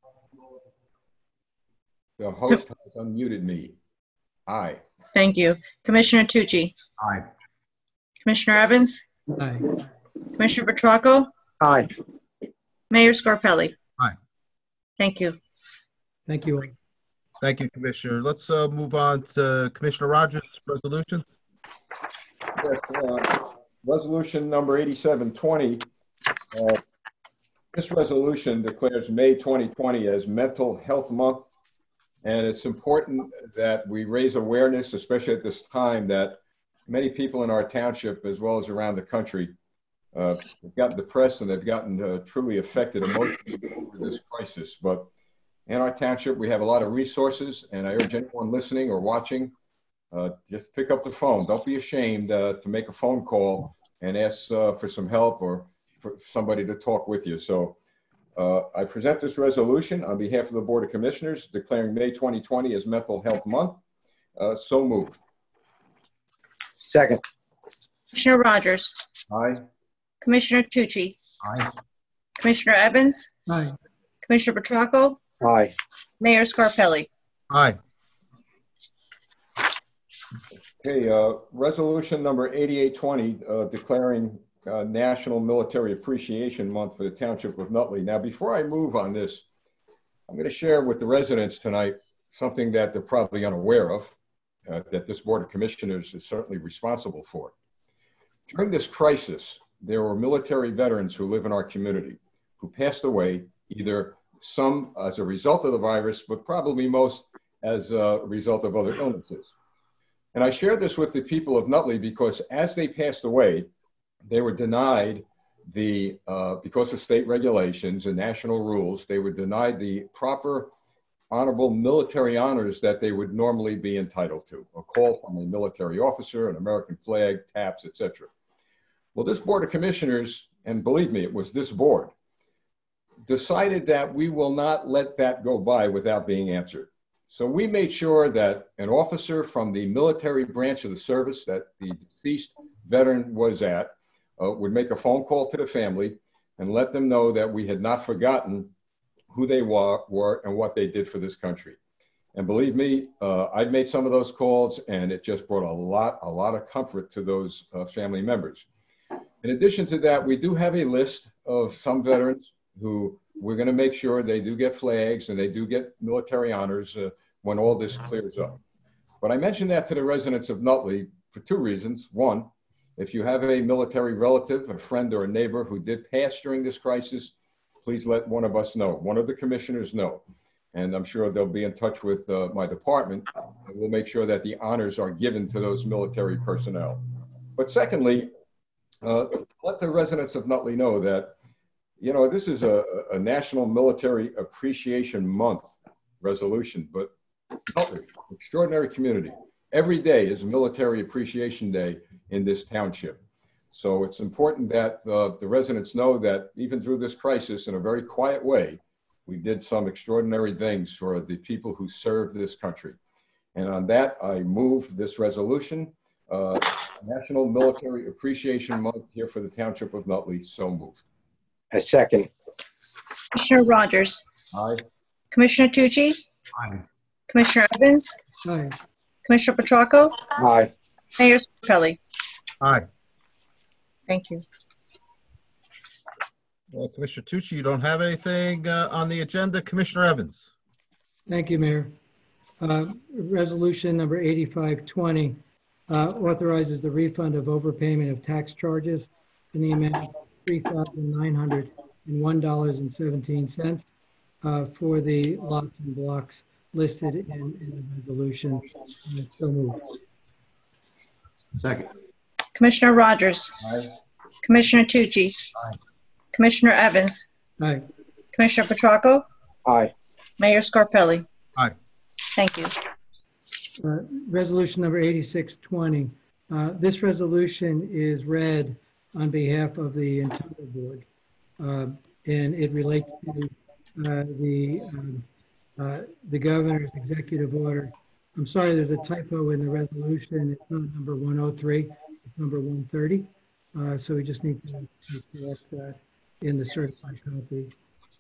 Speaker 6: The host has unmuted me. Aye.
Speaker 4: Thank you. Commissioner Tucci?
Speaker 7: Aye.
Speaker 4: Commissioner Evans?
Speaker 5: Aye.
Speaker 4: Commissioner Petracco?
Speaker 3: Aye.
Speaker 4: Mayor Scarpelli?
Speaker 2: Aye.
Speaker 4: Thank you.
Speaker 5: Thank you.
Speaker 2: Thank you, Commissioner. Let's move on to Commissioner Rogers' resolution.
Speaker 6: Yes, resolution number 8720. This resolution declares May 2020 as Mental Health Month. And it's important that we raise awareness, especially at this time, that many people in our township, as well as around the country, have gotten depressed and they've gotten truly affected emotionally over this crisis. But in our township, we have a lot of resources, and I urge anyone listening or watching, just pick up the phone. Don't be ashamed to make a phone call and ask for some help or for somebody to talk with you. So I present this resolution on behalf of the Board of Commissioners declaring May 2020 as Mental Health Month. So moved.
Speaker 3: Second.
Speaker 4: Commissioner Rogers?
Speaker 6: Aye.
Speaker 4: Commissioner Tucci?
Speaker 7: Aye.
Speaker 4: Commissioner Evans?
Speaker 5: Aye.
Speaker 4: Commissioner Petracco?
Speaker 3: Aye.
Speaker 4: Mayor Scarpelli?
Speaker 2: Aye.
Speaker 6: Okay, resolution number 8820 declaring National Military Appreciation Month for the Township of Nutley. Now, before I move on this, I'm going to share with the residents tonight something that they're probably unaware of, that this Board of Commissioners is certainly responsible for. During this crisis, there were military veterans who live in our community who passed away, either some as a result of the virus, but probably most as a result of other illnesses. And I share this with the people of Nutley because as they passed away, they were denied the, because of state regulations and national rules, they were denied the proper honorable military honors that they would normally be entitled to. A call from a military officer, an American flag, taps, etc. Well, this Board of Commissioners, and believe me, it was this board, decided that we will not let that go by without being answered. So we made sure that an officer from the military branch of the service that the deceased veteran was at would make a phone call to the family and let them know that we had not forgotten who they were and what they did for this country. And believe me, I've made some of those calls, and it just brought a lot of comfort to those family members. In addition to that, we do have a list of some veterans who we're going to make sure they do get flags and they do get military honors when all this clears up. But I mentioned that to the residents of Nutley for two reasons. One, if you have a military relative, a friend, or a neighbor who did pass during this crisis, please let one of us know, one of the commissioners know. And I'm sure they'll be in touch with my department, and we'll make sure that the honors are given to those military personnel. But secondly, let the residents of Nutley know that, you know, this is a National Military Appreciation Month resolution, but Nutley, extraordinary community. Every day is Military Appreciation Day in this township. So it's important that the residents know that even through this crisis, in a very quiet way, we did some extraordinary things for the people who serve this country. And on that, I move this resolution, National Military Appreciation Month here for the Township of Nutley. So moved.
Speaker 3: A second.
Speaker 4: Commissioner Rogers?
Speaker 6: Aye.
Speaker 4: Commissioner Tucci?
Speaker 7: Aye.
Speaker 4: Commissioner Evans,
Speaker 5: Aye.
Speaker 4: Commissioner Petracco,
Speaker 3: Aye.
Speaker 4: Mayor Scarpelli.
Speaker 2: Aye.
Speaker 4: Thank you.
Speaker 2: Well, Commissioner Tucci, you don't have anything on the agenda. Commissioner Evans.
Speaker 5: Thank you, Mayor. Resolution number 8520 authorizes the refund of overpayment of tax charges in the amount of $3,901.17 for the lots and blocks listed in the resolution. So moved.
Speaker 7: Second.
Speaker 4: Commissioner Rogers.
Speaker 6: Aye.
Speaker 4: Commissioner Tucci.
Speaker 7: Aye.
Speaker 4: Commissioner Evans.
Speaker 5: Aye.
Speaker 4: Commissioner Petracco,
Speaker 3: Aye.
Speaker 4: Mayor Scarpelli.
Speaker 2: Aye.
Speaker 4: Thank you.
Speaker 5: Resolution number 8620. This resolution is read on behalf of the entire board, and it relates to the governor's executive order. I'm sorry, there's a typo in the resolution. It's not number 103, it's number 130. So we just need to correct that in the certified copy.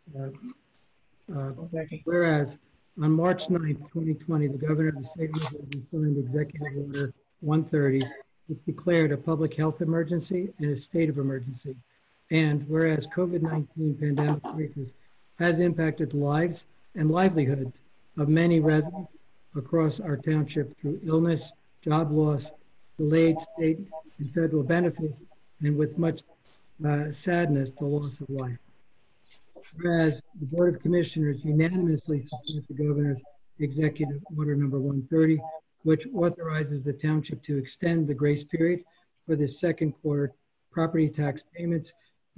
Speaker 5: Whereas on March 9th, 2020, the governor of the state of Missouri signed Executive Order 130, which declared a public health emergency and a state of emergency. And whereas COVID-19 pandemic crisis has impacted the lives and livelihoods of many residents across our township through illness, job loss, delayed state and federal benefits, and with much sadness, the loss of life. Whereas the Board of Commissioners unanimously supports the governor's executive order number 130, which authorizes the township to extend the grace period for the second quarter property tax payments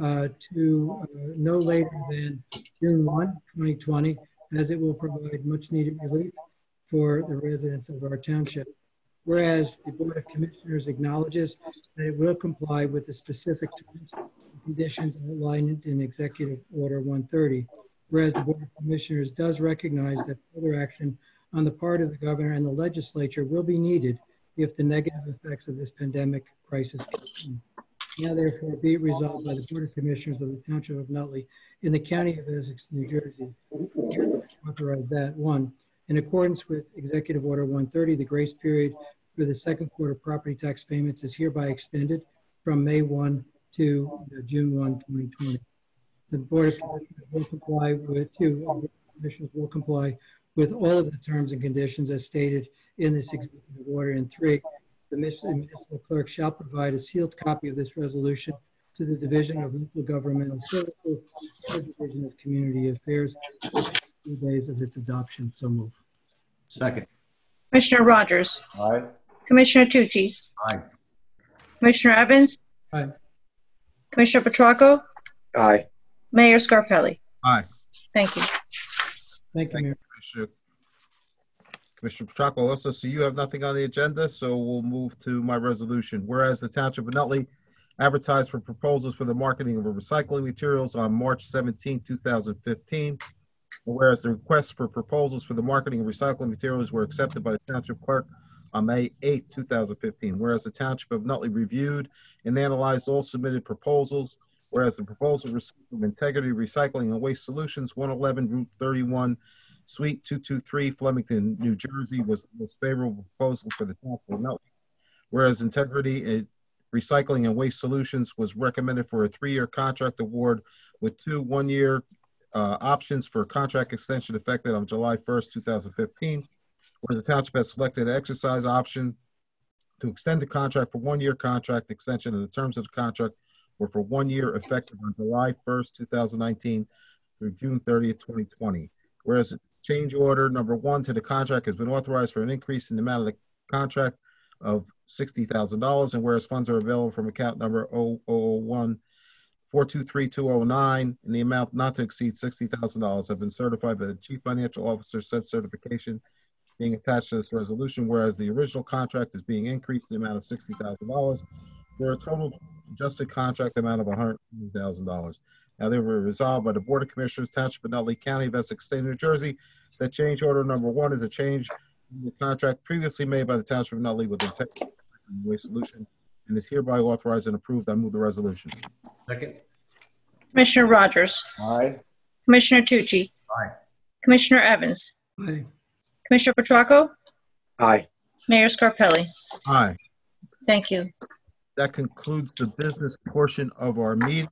Speaker 5: to no later than June 1, 2020, as it will provide much needed relief for the residents of our township. Whereas the Board of Commissioners acknowledges that it will comply with the specific terms and conditions outlined in Executive Order 130. Whereas the Board of Commissioners does recognize that further action on the part of the governor and the legislature will be needed if the negative effects of this pandemic crisis continue. Now therefore be it resolved by the Board of Commissioners of the Township of Nutley in the County of Essex, New Jersey, authorize that, 1, in accordance with Executive Order 130, the grace period for the second quarter property tax payments is hereby extended from May 1 to June 1, 2020. The Board of Commissioners will comply with, 2, Commissioners will comply with all of the terms and conditions as stated in this executive order. And 3, the municipal clerk shall provide a sealed copy of this resolution to the Division of Local Governmental Services or Division of Community Affairs within 2 days of its adoption. So move.
Speaker 7: Second.
Speaker 4: Commissioner Rogers.
Speaker 6: Aye.
Speaker 4: Commissioner Tucci.
Speaker 7: Aye.
Speaker 4: Commissioner Evans.
Speaker 5: Aye.
Speaker 4: Commissioner Petracco,
Speaker 3: Aye.
Speaker 4: Mayor Scarpelli.
Speaker 2: Aye.
Speaker 4: Thank you.
Speaker 5: Thank you, Mayor.
Speaker 2: Commissioner Petracco, also, so you have nothing on the agenda, so we'll move to my resolution. Whereas the Township of Nutley advertised for proposals for the marketing of recycling materials on March 17, 2015. Whereas the requests for proposals for the marketing of recycling materials were accepted by the Township Clerk on May 8, 2015. Whereas the Township of Nutley reviewed and analyzed all submitted proposals. Whereas the proposal received from Integrity Recycling and Waste Solutions, 111 Route 31, Suite 223, Flemington, New Jersey, was the most favorable proposal for the Township of Nutley. Whereas Integrity Recycling and Waste Solutions was recommended for a 3-year contract award with 2 one-year options for contract extension effective on July 1st, 2015. Whereas the Township has selected an exercise option to extend the contract for 1-year contract extension, and the terms of the contract were for 1 year effective on July 1st, 2019 through June 30th, 2020. Whereas change order number 1 to the contract has been authorized for an increase in the amount of the contract of $60,000, and whereas funds are available from account number 001-423-209 in the amount not to exceed $60,000 have been certified by the Chief Financial Officer, said certification being attached to this resolution, whereas the original contract is being increased in the amount of $60,000 for a total adjusted contract amount of $100,000. Now, they were resolved by the Board of Commissioners, Township of Nutley, County of Essex, State of New Jersey, that change order number 1 is a change in the contract previously made by the Township of Nutley with Integrity Waste Solution and is hereby authorized and approved. I move the resolution.
Speaker 7: Second.
Speaker 4: Commissioner Rogers.
Speaker 6: Aye.
Speaker 4: Commissioner Tucci.
Speaker 7: Aye.
Speaker 4: Commissioner Evans.
Speaker 5: Aye.
Speaker 4: Commissioner Petracco?
Speaker 3: Aye.
Speaker 4: Mayor Scarpelli?
Speaker 2: Aye.
Speaker 4: Thank you.
Speaker 2: That concludes the business portion of our meeting.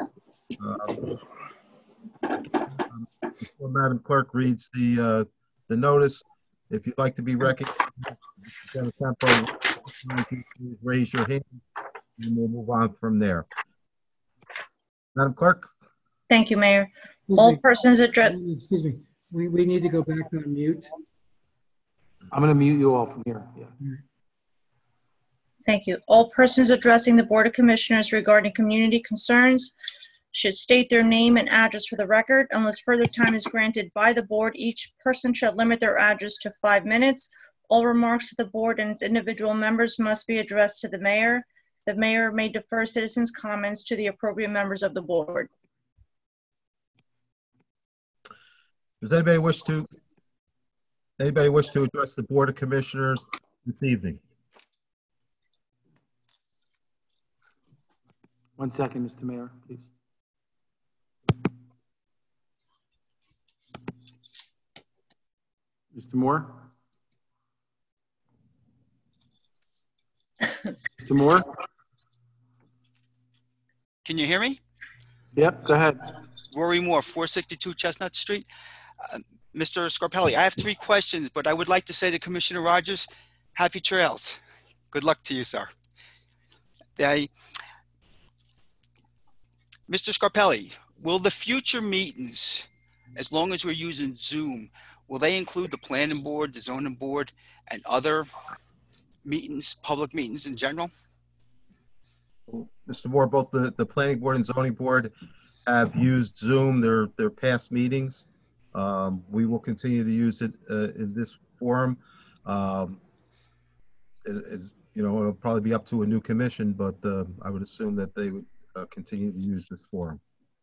Speaker 2: Before Madam Clerk reads the notice, if you'd like to be recognized, Mr. Tempo, please raise your hand, and we'll move on from there. Madam Clerk?
Speaker 4: Thank you, Mayor.
Speaker 5: Excuse
Speaker 4: All
Speaker 5: me.
Speaker 4: persons addressed.
Speaker 5: Excuse me. We need to go back on mute.
Speaker 1: I'm going to mute you all from here. Yeah.
Speaker 4: Thank you. All persons addressing the Board of Commissioners regarding community concerns should state their name and address for the record. Unless further time is granted by the board, each person shall limit their address to 5 minutes. All remarks to the board and its individual members must be addressed to the mayor. The mayor may defer citizens' comments to the appropriate members of the board.
Speaker 2: Does anybody wish to address the Board of Commissioners this evening?
Speaker 1: 1 second, Mr. Mayor, please. Mr. Moore? Mr. Moore?
Speaker 9: Can you hear me?
Speaker 1: Yep, go ahead.
Speaker 9: Rory Moore, 462 Chestnut Street. Mr. Scarpelli, I have 3 questions, but I would like to say to Commissioner Rogers, happy trails. Good luck to you, sir. Mr. Scarpelli, will the future meetings, as long as we're using Zoom, will they include the planning board, the zoning board, and other meetings, public meetings in general?
Speaker 2: Mr. Moore, both the planning board and zoning board have used Zoom, their past meetings. We will continue to use it in this forum. It'll probably be up to a new commission, but I would assume that they would continue to use this forum.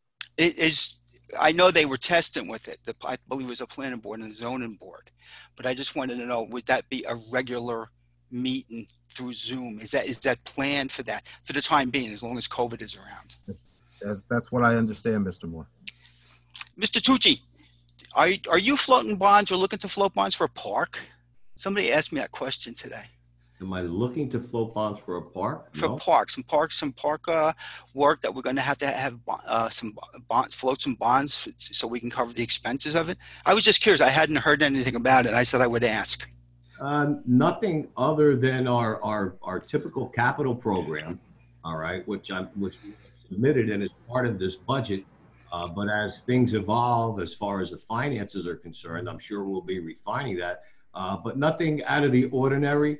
Speaker 9: I know they were testing with it. I believe it was a planning board and a zoning board, but I just wanted to know, would that be a regular meeting through Zoom? Is that planned for that for the time being, as long as COVID is around?
Speaker 2: That's what I understand, Mr. Moore.
Speaker 9: Mr. Tucci, are you floating bonds or looking to float bonds for a park? Somebody asked me that question today.
Speaker 7: Am I looking to float bonds for a park?
Speaker 9: For some park work that we're going to have some bonds, float some bonds so we can cover the expenses of it. I was just curious. I hadn't heard anything about it. I said I would ask.
Speaker 7: Nothing other than our typical capital program, all right, which submitted and is part of this budget. But as things evolve, as far as the finances are concerned, I'm sure we'll be refining that. But nothing out of the ordinary.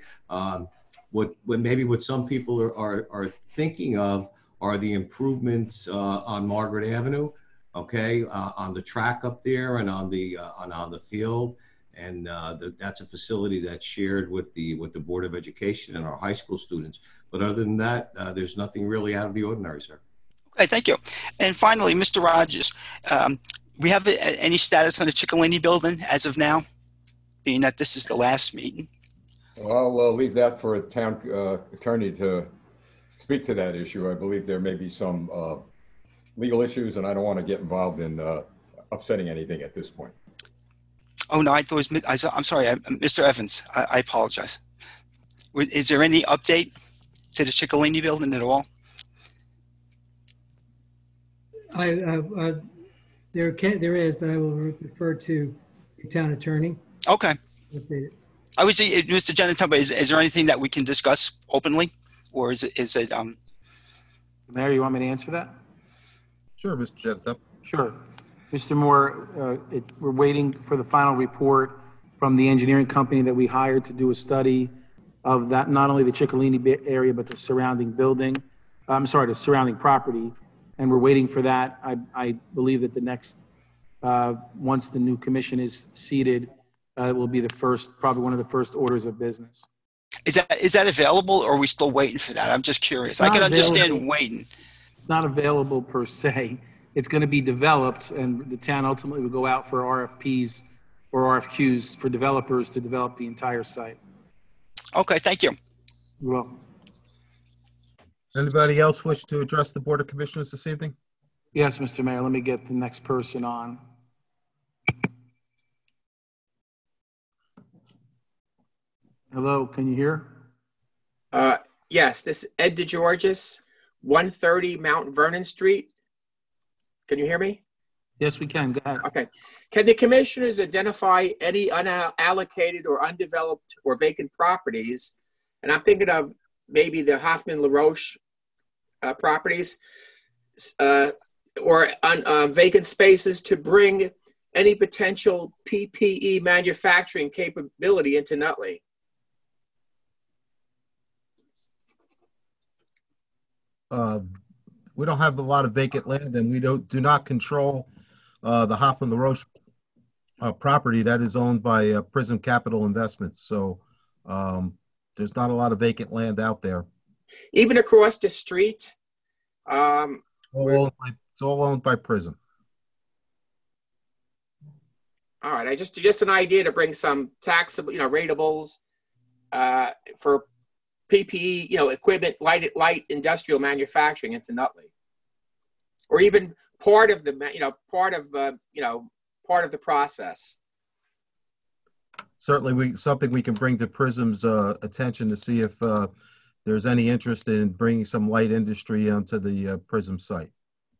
Speaker 7: What some people are thinking of are the improvements on Margaret Avenue, okay, on the track up there and on the field, and that's a facility that's shared with the Board of Education and our high school students. But other than that, there's nothing really out of the ordinary, sir.
Speaker 9: Okay, thank you. And finally, Mr. Rogers, we have any status on the Ciccolini building as of now, being that this is the last meeting?
Speaker 6: Well, I'll leave that for a town attorney to speak to that issue. I believe there may be some legal issues, and I don't want to get involved in upsetting anything at this point.
Speaker 9: Oh, no, I thought it was, I'm sorry, Mr. Evans, I apologize. Is there any update to the Ciccolini building at all?
Speaker 5: There is, but I will refer to the town attorney.
Speaker 9: Okay.
Speaker 5: Update it.
Speaker 9: I would say, Mr. Genetempo, is there anything that we can discuss openly, or is it
Speaker 1: Mayor, you want me to answer that?
Speaker 2: Sure, Mr. Genetempo.
Speaker 1: Sure. Mr. Moore, we're waiting for the final report from the engineering company that we hired to do a study of that, not only the Ciccolini area, but the surrounding building. I'm sorry, the surrounding property. And we're waiting for that. I believe that the next, once the new commission is seated, it will be probably one of the first orders of business.
Speaker 9: Is that available, or are we still waiting for that? I'm just curious. I can understand waiting.
Speaker 1: It's not available per se. It's going to be developed, and the town ultimately will go out for RFPs or RFQs for developers to develop the entire site.
Speaker 9: Okay, thank you.
Speaker 1: You're welcome.
Speaker 2: Anybody else wish to address the Board of Commissioners this evening?
Speaker 1: Yes, Mr. Mayor, let me get the next person on. Hello, can you hear?
Speaker 13: Yes, this is Ed DeGeorgis, 130 Mount Vernon Street. Can you hear me?
Speaker 1: Yes, we can. Go ahead.
Speaker 13: Okay. Can the commissioners identify any unallocated or undeveloped or vacant properties? And I'm thinking of maybe the Hoffman LaRoche properties or vacant spaces to bring any potential PPE manufacturing capability into Nutley.
Speaker 2: We don't have a lot of vacant land, and we do not control the Hoffman LaRoche property that is owned by Prism Capital Investments. So there's not a lot of vacant land out there.
Speaker 13: Even across the street?
Speaker 2: It's all owned by Prism.
Speaker 13: All right, just an idea to bring some taxable, ratables for PPE, equipment, light industrial manufacturing into Nutley, or even part of the, part of the process.
Speaker 2: Certainly, something we can bring to Prism's attention to see if there's any interest in bringing some light industry onto the Prism site.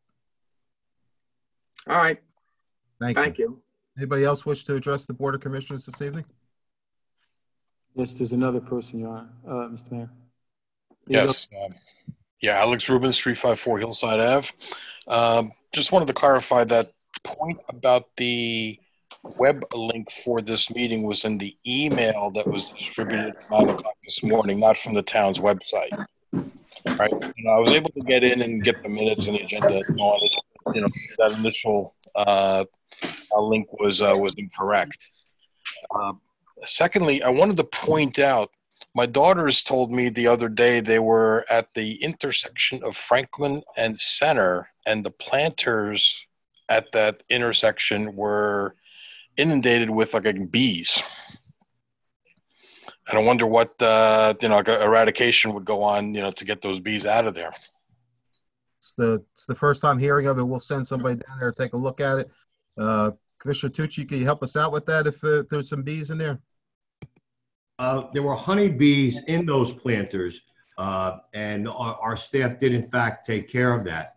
Speaker 13: All right.
Speaker 2: Thank you. Anybody else wish to address the Board of Commissioners this evening?
Speaker 1: Yes, there's another person, Your Honor, Mr. Mayor.
Speaker 10: Yes. Alex Rubin, 354 Hillside Ave. Just wanted to clarify that point about the web link for this meeting was in the email that was distributed at 9 o'clock this morning, not from the town's website. Right? I was able to get in and get the minutes and the agenda and all that. That initial link was incorrect. Secondly, I wanted to point out, my daughters told me the other day they were at the intersection of Franklin and Center, and the planters at that intersection were inundated with bees. And I wonder what eradication would go on, to get those bees out of there.
Speaker 2: It's the first time hearing of it. We'll send somebody down there to take a look at it. Commissioner Tucci, can you help us out with that if there's some bees in there?
Speaker 7: There were honeybees in those planters, and our staff did, in fact, take care of that.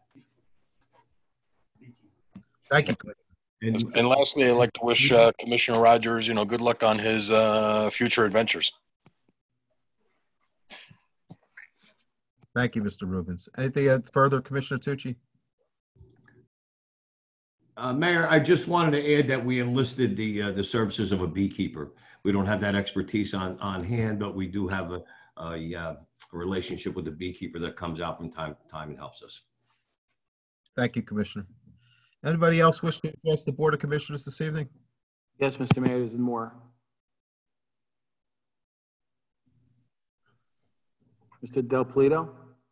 Speaker 2: Thank you.
Speaker 10: And lastly, I'd like to wish Commissioner Rogers, good luck on his future adventures.
Speaker 2: Thank you, Mr. Rubens. Anything further, Commissioner Tucci?
Speaker 7: Mayor, I just wanted to add that we enlisted the services of a beekeeper. We don't have that expertise on hand, but we do have a relationship with the beekeeper that comes out from time to time and helps us.
Speaker 2: Thank you, Commissioner. Anybody else wish to address the Board of Commissioners this evening?
Speaker 1: Yes, Mr. Mayor, there's more. Mr. Del Polito?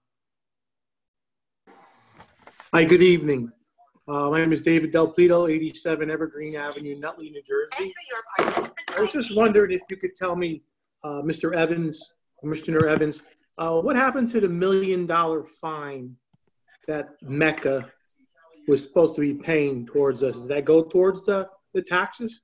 Speaker 14: Hi, good evening. My name is David Del Polito, 87 Evergreen Avenue, Nutley, New Jersey. I was just wondering if you could tell me, Mr. Evans, Commissioner Evans, what happened to the $1 million fine that Mecca was supposed to be paying towards us? Did that go towards the taxes?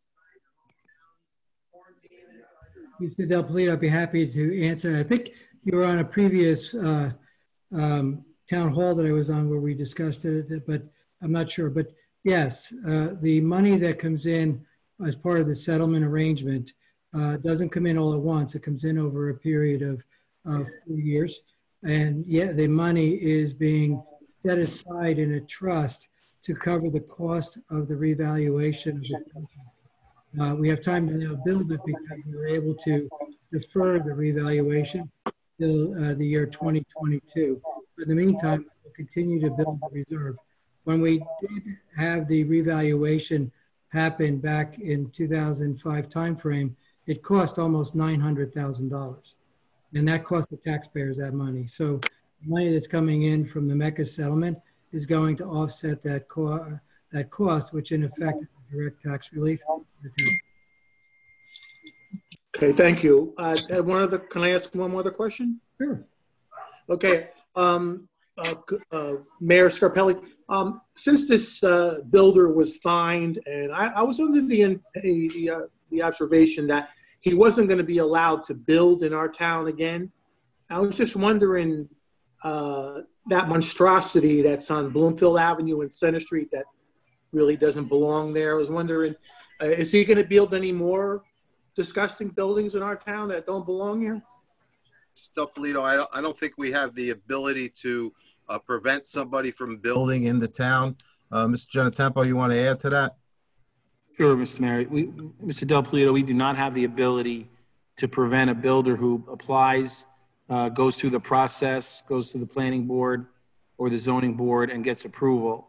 Speaker 5: Mr. Del Polito, I'd be happy to answer. I think you were on a previous town hall that I was on where we discussed it, but I'm not sure. But yes, the money that comes in as part of the settlement arrangement doesn't come in all at once. It comes in over a period of 4 years. And yeah, the money is being set aside in a trust to cover the cost of the revaluation of the company. We have time to now build it because we were able to defer the revaluation till the year 2022. But in the meantime, we'll continue to build the reserve. When we did have the revaluation happen back in 2005 timeframe, it cost almost $900,000. And that cost the taxpayers that money. So the money that's coming in from the Mecca settlement is going to offset that cost, which in effect is direct tax relief.
Speaker 14: Okay, thank you. Can I ask one other question?
Speaker 5: Sure.
Speaker 14: Okay, Mayor Scarpelli, since this builder was fined, and I was under the observation that he wasn't going to be allowed to build in our town again. I was just wondering, that monstrosity that's on Bloomfield Avenue and Center Street that really doesn't belong there. I was wondering, is he going to build any more disgusting buildings in our town that don't belong here?
Speaker 2: Del Polito, I don't think we have the ability to prevent somebody from building in the town. Mr. Genetempo, you want to add to that?
Speaker 1: Sure, Mr. Mayor. Mr. Del Polito, we do not have the ability to prevent a builder who applies, goes through the process, goes to the planning board or the zoning board and gets approval.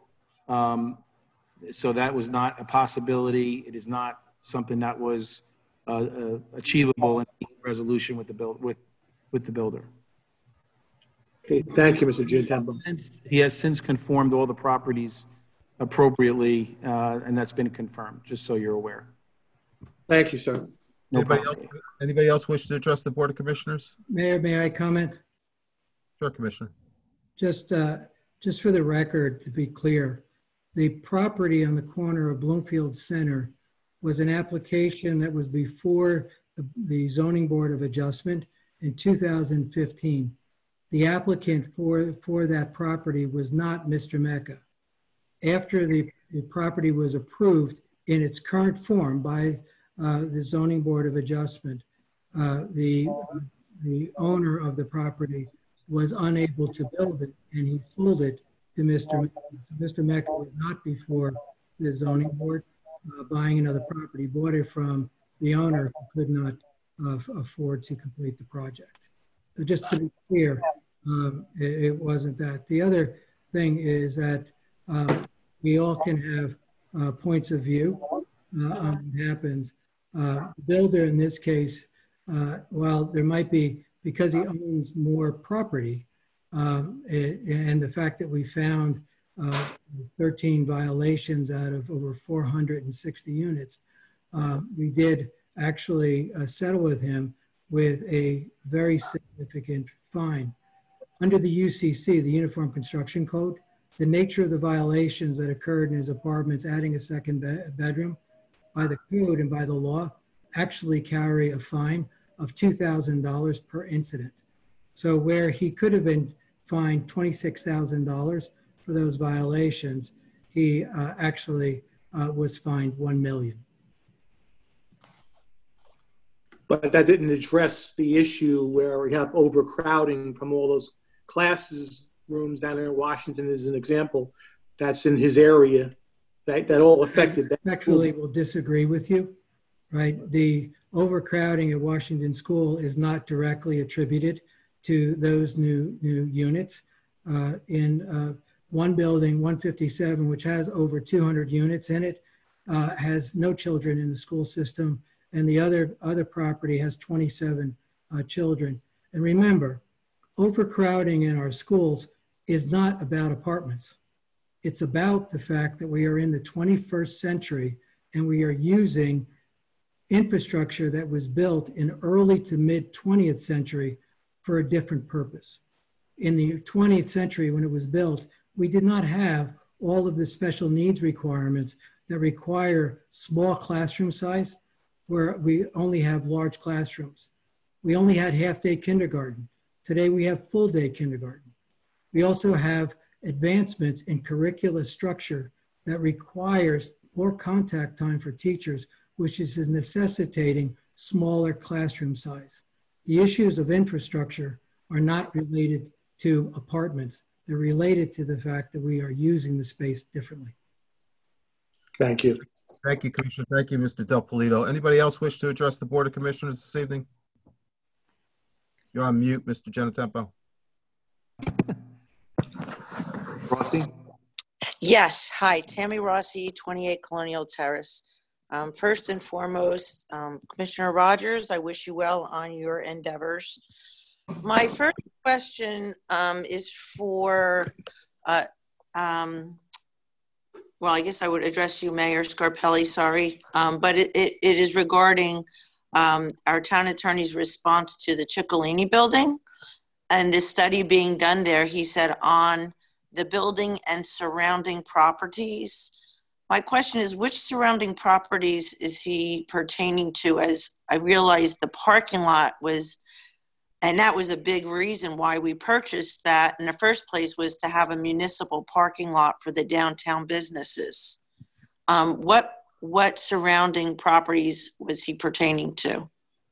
Speaker 1: So that was not a possibility. It is not something that was achievable in resolution with the builder.
Speaker 14: Okay, thank you, Mr. Genetempo.
Speaker 1: He has since conformed all the properties appropriately, and that's been confirmed, just so you're aware.
Speaker 14: Thank you, sir.
Speaker 1: No
Speaker 2: Anybody else wish to address the Board of Commissioners?
Speaker 5: Mayor, may I comment?
Speaker 2: Sure, Commissioner.
Speaker 5: Just for the record, to be clear, the property on the corner of Bloomfield Center was an application that was before the Zoning Board of Adjustment in 2015. The applicant for that property was not Mr. Mecca. After the property was approved in its current form by the Zoning Board of Adjustment, the owner of the property was unable to build it, and he sold it to Mr. Mecca. Mr. Mecca was not before the Zoning Board buying another property, bought it from the owner who could not afford to complete the project. So just to be clear, it wasn't that. The other thing is that we all can have points of view on what happens. The builder in this case, while there might be, because he owns more property, and the fact that we found 13 violations out of over 460 units, we did actually settle with him with a very significant fine. Under the UCC, the Uniform Construction Code, the nature of the violations that occurred in his apartments, adding a second bedroom, by the code and by the law, actually carry a fine of $2,000 per incident. So where he could have been fined $26,000 for those violations, he actually was fined $1 million.
Speaker 14: But that didn't address the issue where we have overcrowding from all those classes rooms down in Washington as an example. That's in his area. That all affected that.
Speaker 5: Actually, will disagree with you, right? The overcrowding at Washington School is not directly attributed to those new units. In one building, 157, which has over 200 units in it, has no children in the school system, and the other property has 27 children. And remember, overcrowding in our schools is not about apartments. It's about the fact that we are in the 21st century and we are using infrastructure that was built in early to mid 20th century for a different purpose. In the 20th century, when it was built, we did not have all of the special needs requirements that require small classroom size, where we only have large classrooms. We only had half-day kindergarten. Today we have full-day kindergarten. We also have advancements in curricula structure that requires more contact time for teachers, which is necessitating smaller classroom size. The issues of infrastructure are not related to apartments. They're related to the fact that we are using the space differently.
Speaker 14: Thank you.
Speaker 2: Thank you, Commissioner. Thank you, Mr. Del Polito. Anybody else wish to address the Board of Commissioners this evening? You're on mute, Mr. Genetempo.
Speaker 1: Rossi?
Speaker 15: Yes. Hi, Tammy Rossi, 28 Colonial Terrace. First and foremost, Commissioner Rogers, I wish you well on your endeavors. My first question is for, well, I guess I would address you, Mayor Scarpelli, sorry, but it is regarding our town attorney's response to the Ciccolini building and the study being done there. He said on the building and surrounding properties, My question is, which surrounding properties is he pertaining to? As I realized the parking lot was, and that was a big reason why we purchased that in the first place, was to have a municipal parking lot for the downtown businesses. What surrounding properties was he pertaining to?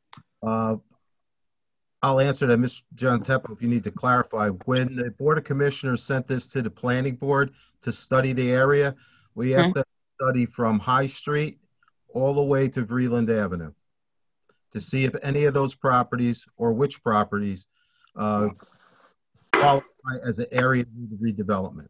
Speaker 2: I'll answer that, Mr. John Teppo, if you need to clarify. When the Board of Commissioners sent this to the Planning Board to study the area, we asked them to study from High Street all the way to Vreeland Avenue to see if any of those properties or which properties qualify as an area of redevelopment.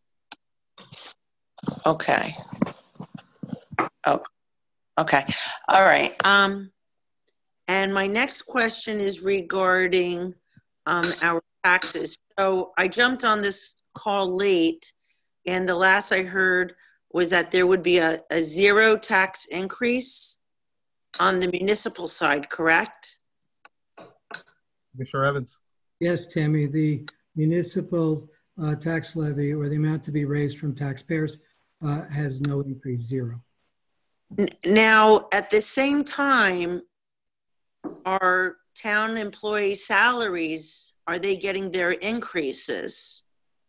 Speaker 15: Okay. Oh, okay. All right. And my next question is regarding our taxes. So I jumped on this call late, and the last I heard was that there would be a zero tax increase on the municipal side, correct?
Speaker 2: Commissioner Evans?
Speaker 5: Yes, Tammy, the municipal tax levy, or the amount to be raised from taxpayers, has no increase, zero.
Speaker 15: Now, at the same time, our town employee salaries, are they getting their increases?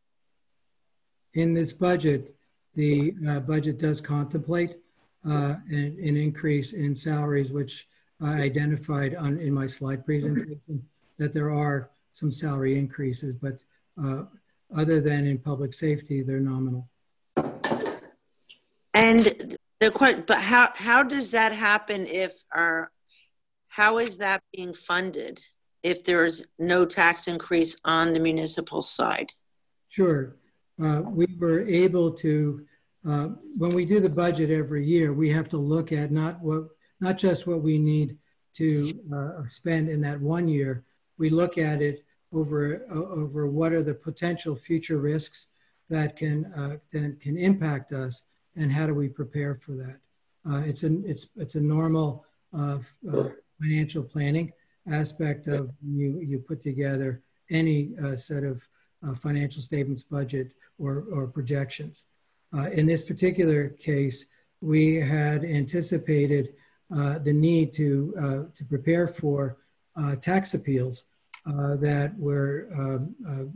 Speaker 5: In this budget, the budget does contemplate an increase in salaries, which I identified in my slide presentation, that there are some salary increases, but other than in public safety, they're nominal.
Speaker 15: And but how does that happen if how is that being funded if there's no tax increase on the municipal side?
Speaker 5: Sure. We were able to, when we do the budget every year, we have to look at not just what we need to spend in that one year. We look at it over what are the potential future risks that can impact us, and how do we prepare for that. It's a normal financial planning aspect of you put together any set of financial statements, budget, or projections. In this particular case, we had anticipated the need to prepare for tax appeals that were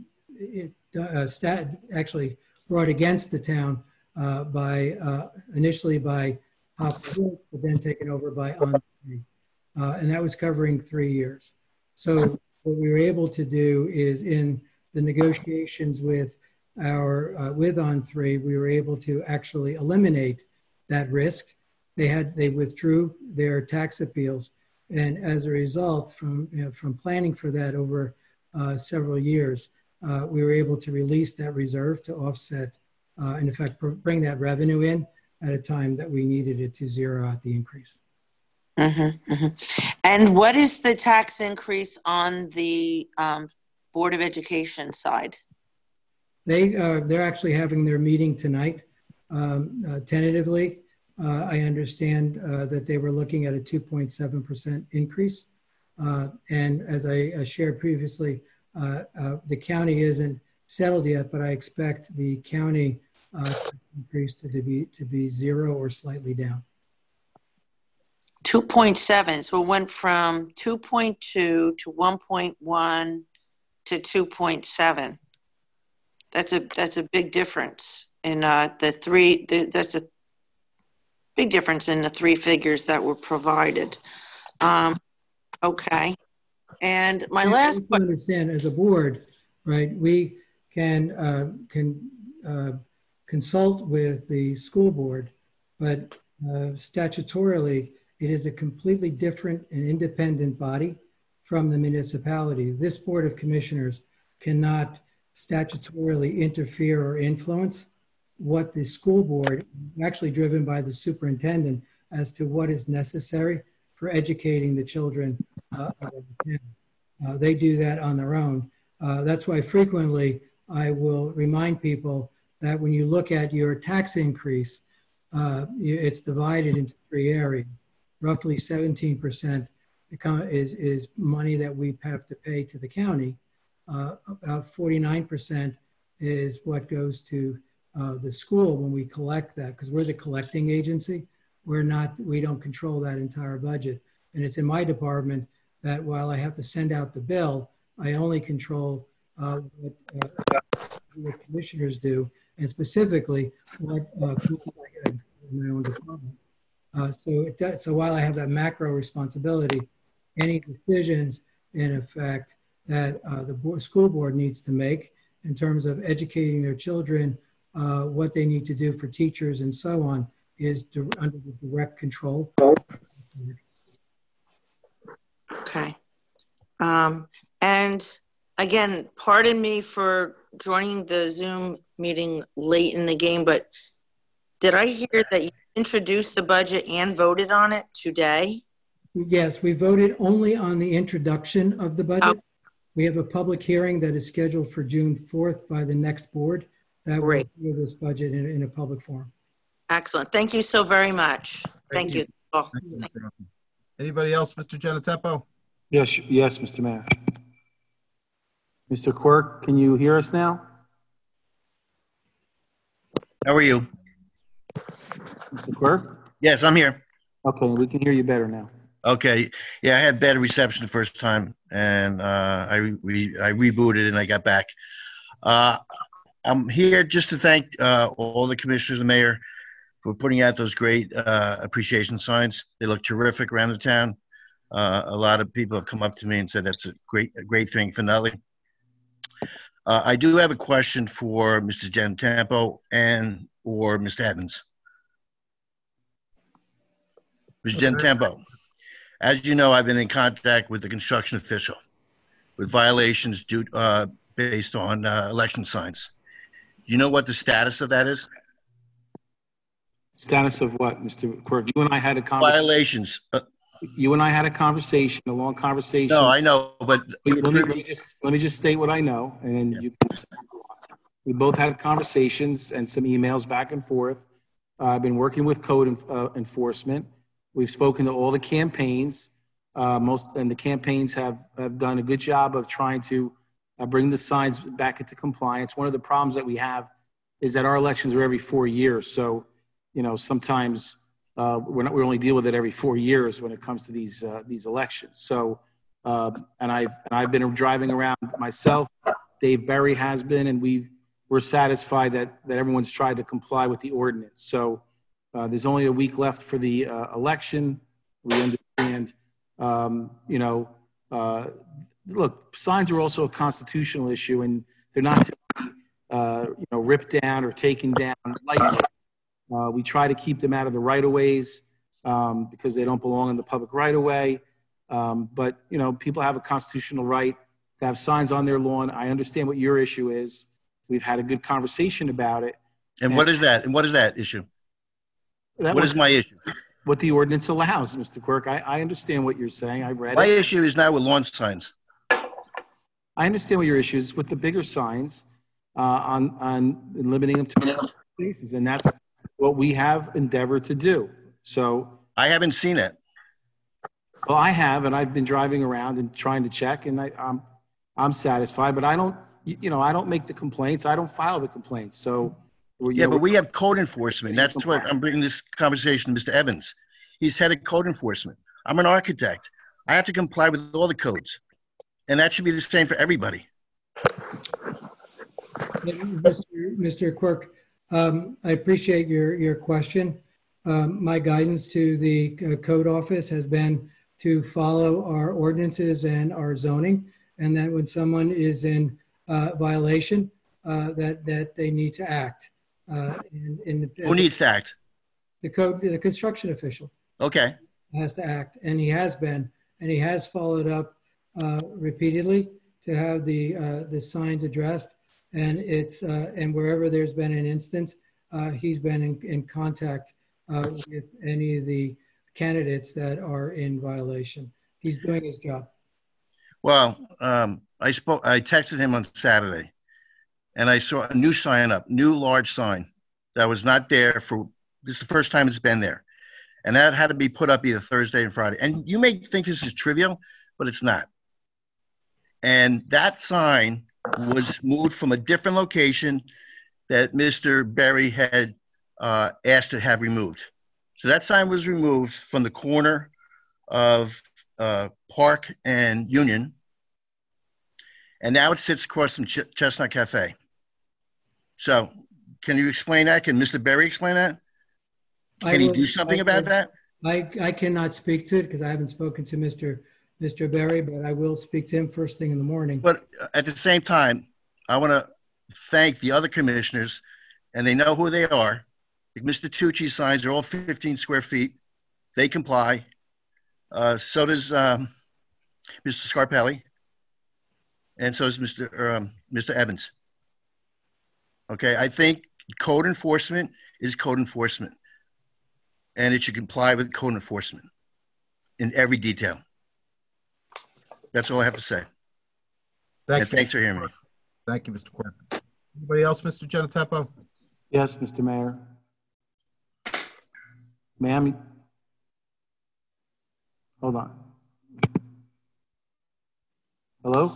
Speaker 5: actually brought against the town initially by Hopkins, but then taken over by On3. And that was covering 3 years. So what we were able to do is, in the negotiations with On3, we were able to actually eliminate that risk. They withdrew their tax appeals, and as a result, from planning for that over several years, we were able to release that reserve to offset, in effect, bring that revenue in at a time that we needed it to zero out the increase.
Speaker 15: Mm-hmm, mm-hmm. And what is the tax increase on the Board of Education side?
Speaker 5: They're actually having their meeting tonight, tentatively. I understand that they were looking at a 2.7% increase. And as I shared previously, the county isn't settled yet, but I expect the county tax increase to be zero or slightly down.
Speaker 15: 2.7. So it went from 2.2 to 1.1 to 2.7. That's a big difference in that's a big difference in the three figures that were provided. Okay. And my last question.
Speaker 5: Understand, as a board, right, we can consult with the school board, but statutorily, it is a completely different and independent body from the municipality. This Board of Commissioners cannot statutorily interfere or influence what the school board, actually driven by the superintendent, as to what is necessary for educating the children. They do that on their own. That's why frequently I will remind people that when you look at your tax increase, it's divided into 3 areas. Roughly 17% is money that we have to pay to the county. About 49% is what goes to the school when we collect that, because we're the collecting agency. We don't control that entire budget. And it's in my department that while I have to send out the bill, I only control what the commissioners do, and specifically what comes in my own department. So while I have that macro responsibility, any decisions in effect that the school board needs to make in terms of educating their children, what they need to do for teachers and so on, is under the direct control.
Speaker 15: Okay. And again, pardon me for joining the Zoom meeting late in the game, but did I hear that you introduced the budget and voted on it today?
Speaker 5: Yes, we voted only on the introduction of the budget. Oh. We have a public hearing that is scheduled for June 4th by the next board that will hear this budget in a public forum.
Speaker 15: Excellent. Thank you so very much. Thank you. Oh.
Speaker 2: Thank you. Anybody else, Mr. Genetempo?
Speaker 1: Yes, Mr. Mayor. Mr. Quirk, can you hear us now?
Speaker 8: How are you?
Speaker 1: Mr. Quirk?
Speaker 8: Yes, I'm here.
Speaker 1: Okay, we can hear you better now.
Speaker 8: Okay. Yeah, I had better reception the first time, and I rebooted and I got back. I'm here just to thank all the commissioners and mayor for putting out those great appreciation signs. They look terrific around the town. A lot of people have come up to me and said that's a great thing for Nutley. I do have a question for Mr. Genetempo and or Mr. Evans. Mr. Genetempo, as you know, I've been in contact with the construction official with violations based on election signs. Do you know what the status of that is?
Speaker 1: Status of what, Mr. Quirk? You and I had a conversation.
Speaker 8: Violations.
Speaker 1: You and I had a conversation, a long conversation.
Speaker 8: No, I know, but
Speaker 1: let me just state what I know, and then you can. We both had conversations and some emails back and forth. I've been working with code enforcement. We've spoken to all the campaigns. And the campaigns have done a good job of trying to bring the signs back into compliance. One of the problems that we have is that our elections are every 4 years. So, sometimes we only deal with it every 4 years when it comes to these elections. So, and I've been driving around myself. Dave Berry has been, and we're satisfied that everyone's tried to comply with the ordinance. So there's only a week left for the election. We understand, look, signs are also a constitutional issue, and they're not to be, ripped down or taken down lightly. We try to keep them out of the right-of-ways because they don't belong in the public right-of-way. But, people have a constitutional right to have signs on their lawn. I understand what your issue is. We've had a good conversation about it.
Speaker 8: And what is that? And what is that issue? What is my issue?
Speaker 1: What the ordinance allows, Mr. Quirk. I understand what you're saying. I've read it.
Speaker 8: My issue is not with lawn signs.
Speaker 1: I understand what your issue is with the bigger signs on limiting them to spaces, and that's what we have endeavored to do. So
Speaker 8: I haven't seen it.
Speaker 1: Well, I have, and I've been driving around and trying to check, and I'm satisfied. But I don't, I don't make the complaints. I don't file the complaints. So
Speaker 8: but we have code enforcement. That's what I'm bringing this conversation to Mr. Evans. He's head of code enforcement. I'm an architect. I have to comply with all the codes, and that should be the same for everybody.
Speaker 5: Mr. Quirk, I appreciate your question. My guidance to the code office has been to follow our ordinances and our zoning, and that when someone is in violation, that they need to act.
Speaker 8: Who needs to act?
Speaker 5: The construction official.
Speaker 8: Okay.
Speaker 5: Has to act, and he has been, and he has followed up repeatedly to have the signs addressed, and it's and wherever there's been an instance, he's been in contact with any of the candidates that are in violation. He's doing his job.
Speaker 8: Well, I texted him on Saturday, and I saw a new sign up, new large sign that was not there for, this is the first time it's been there. And that had to be put up either Thursday and Friday. And you may think this is trivial, but it's not. And that sign was moved from a different location that Mr. Berry had asked to have removed. So that sign was removed from the corner of Park and Union, and now it sits across from Chestnut Cafe. So can you explain that? Can Mr. Berry explain that? Can he do something about that?
Speaker 5: I cannot speak to it because I haven't spoken to Mr. Berry, but I will speak to him first thing in the morning.
Speaker 8: But at the same time, I want to thank the other commissioners, and they know who they are. Like Mr. Tucci's signs are all 15 square feet. They comply. So does Mr. Scarpelli, and so does Mr. Evans. Okay, I think code enforcement is code enforcement, and it should comply with code enforcement in every detail. That's all I have to say.
Speaker 2: Thanks
Speaker 8: for hearing me.
Speaker 2: Thank you, Mr. Quirk. Anybody else, Mr. Genetempo?
Speaker 1: Yes, Mr. Mayor. Ma'am? Hold on. Hello?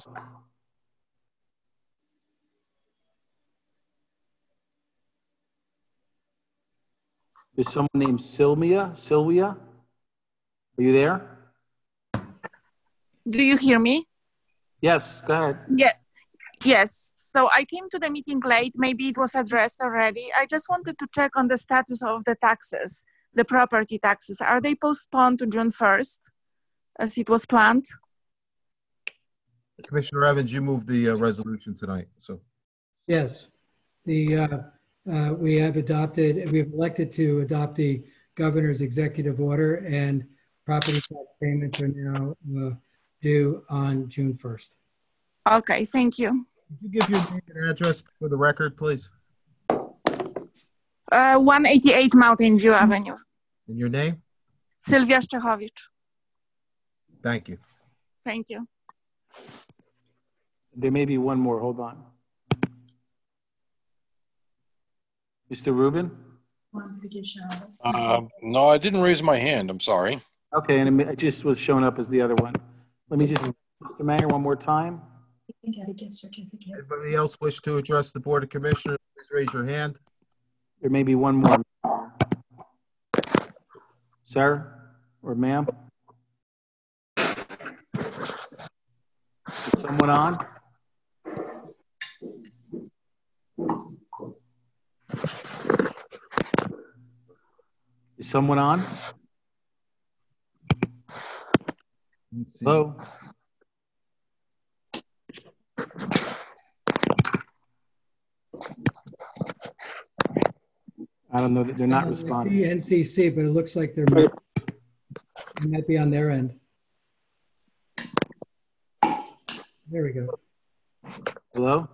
Speaker 1: There's someone named Sylvia. Are you there?
Speaker 16: Do you hear me?
Speaker 1: Yes, go ahead.
Speaker 16: Yeah. Yes. So I came to the meeting late. Maybe it was addressed already. I just wanted to check on the status of the taxes, the property taxes. Are they postponed to June 1st as it was planned?
Speaker 2: Commissioner Evans, you moved the resolution tonight. So
Speaker 5: Yes. We have elected to adopt the governor's executive order, and property tax payments are now due on June 1st.
Speaker 16: Okay, thank you.
Speaker 2: Could you give your name and address for the record, please?
Speaker 16: 188 Mountain View Avenue.
Speaker 2: And your name?
Speaker 16: Sylwia Szczechowicz.
Speaker 2: Thank you.
Speaker 16: Thank you.
Speaker 1: There may be one more. Hold on. Mr. Rubin?
Speaker 10: No, I didn't raise my hand. I'm sorry.
Speaker 1: Okay, and it just was showing up as the other one. Let me just, Mr. Mayor, one more time.
Speaker 2: Anybody else wish to address the Board of Commissioners? Please raise your hand.
Speaker 1: There may be one more. Sir or ma'am? Is someone on? Is someone on? Hello? I don't know that they're not responding.
Speaker 5: I see NCC, but it looks like they might be on their end. There we go.
Speaker 1: Hello?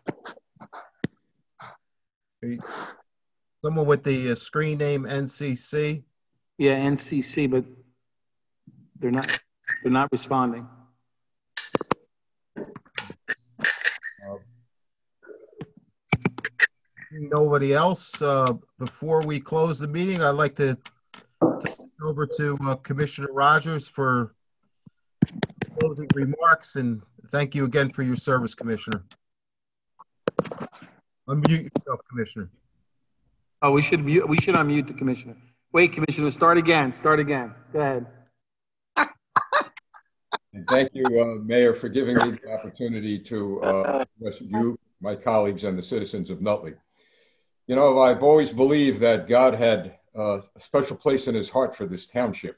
Speaker 2: Someone with the screen name NCC?
Speaker 1: Yeah, NCC, but they're not responding.
Speaker 2: Nobody else. Before we close the meeting, I'd like to turn it over to Commissioner Rogers for closing remarks, and thank you again for your service, Commissioner. Unmute yourself, Commissioner.
Speaker 1: Oh, we should unmute the commissioner. Wait, Commissioner, start again. Go ahead.
Speaker 6: And thank you, Mayor, for giving me the opportunity to address you, my colleagues, and the citizens of Nutley. You know, I've always believed that God had a special place in his heart for this township.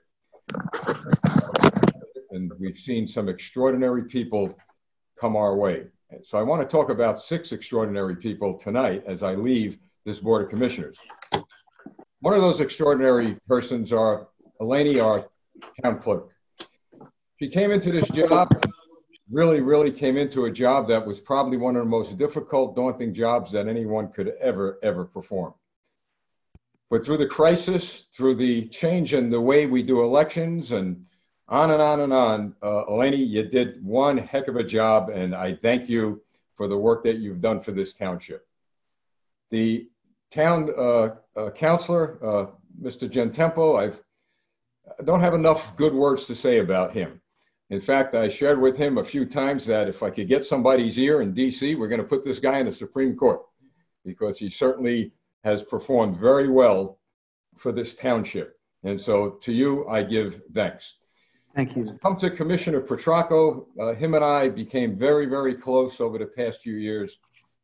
Speaker 6: And we've seen some extraordinary people come our way. So I want to talk about 6 extraordinary people tonight as I leave this Board of Commissioners. One of those extraordinary persons are Eleni, our town clerk. She came into this job, really came into a job that was probably one of the most difficult, daunting jobs that anyone could ever perform. But through the crisis, through the change in the way we do elections and on and on and on, Eleni, you did one heck of a job, and I thank you for the work that you've done for this township. The town councilor, Mr. Genetempo, I don't have enough good words to say about him. In fact, I shared with him a few times that if I could get somebody's ear in DC, we're going to put this guy in the Supreme Court. because he certainly has performed very well for this township. And so to you, I give thanks.
Speaker 1: Thank you.
Speaker 6: Come to Commissioner Petracco. Him and I became very, very close over the past few years.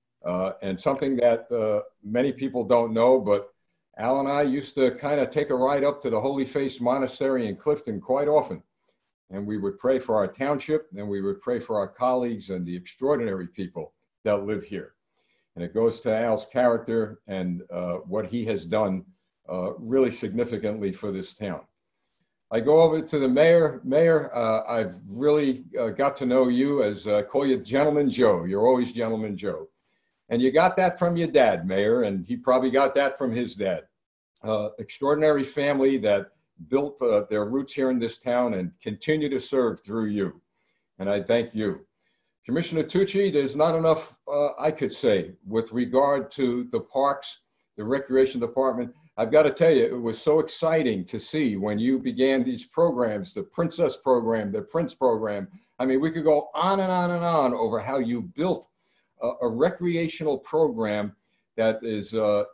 Speaker 6: And something that many people don't know, but Al and I used to kind of take a ride up to the Holy Face Monastery in Clifton quite often. And we would pray for our township, and we would pray for our colleagues and the extraordinary people that live here. And it goes to Al's character and what he has done really significantly for this town. I go over to the mayor. Mayor, I've really got to know you as, call you Gentleman Joe. You're always Gentleman Joe. And you got that from your dad, Mayor, and he probably got that from his dad. Extraordinary family that built their roots here in this town and continue to serve through you. And I thank you. Commissioner Tucci, there's not enough I could say with regard to the parks, the recreation department. I've got to tell you, it was so exciting to see when you began these programs, the Princess program, the Prince program. I mean, we could go on and on and on over how you built a recreational program that is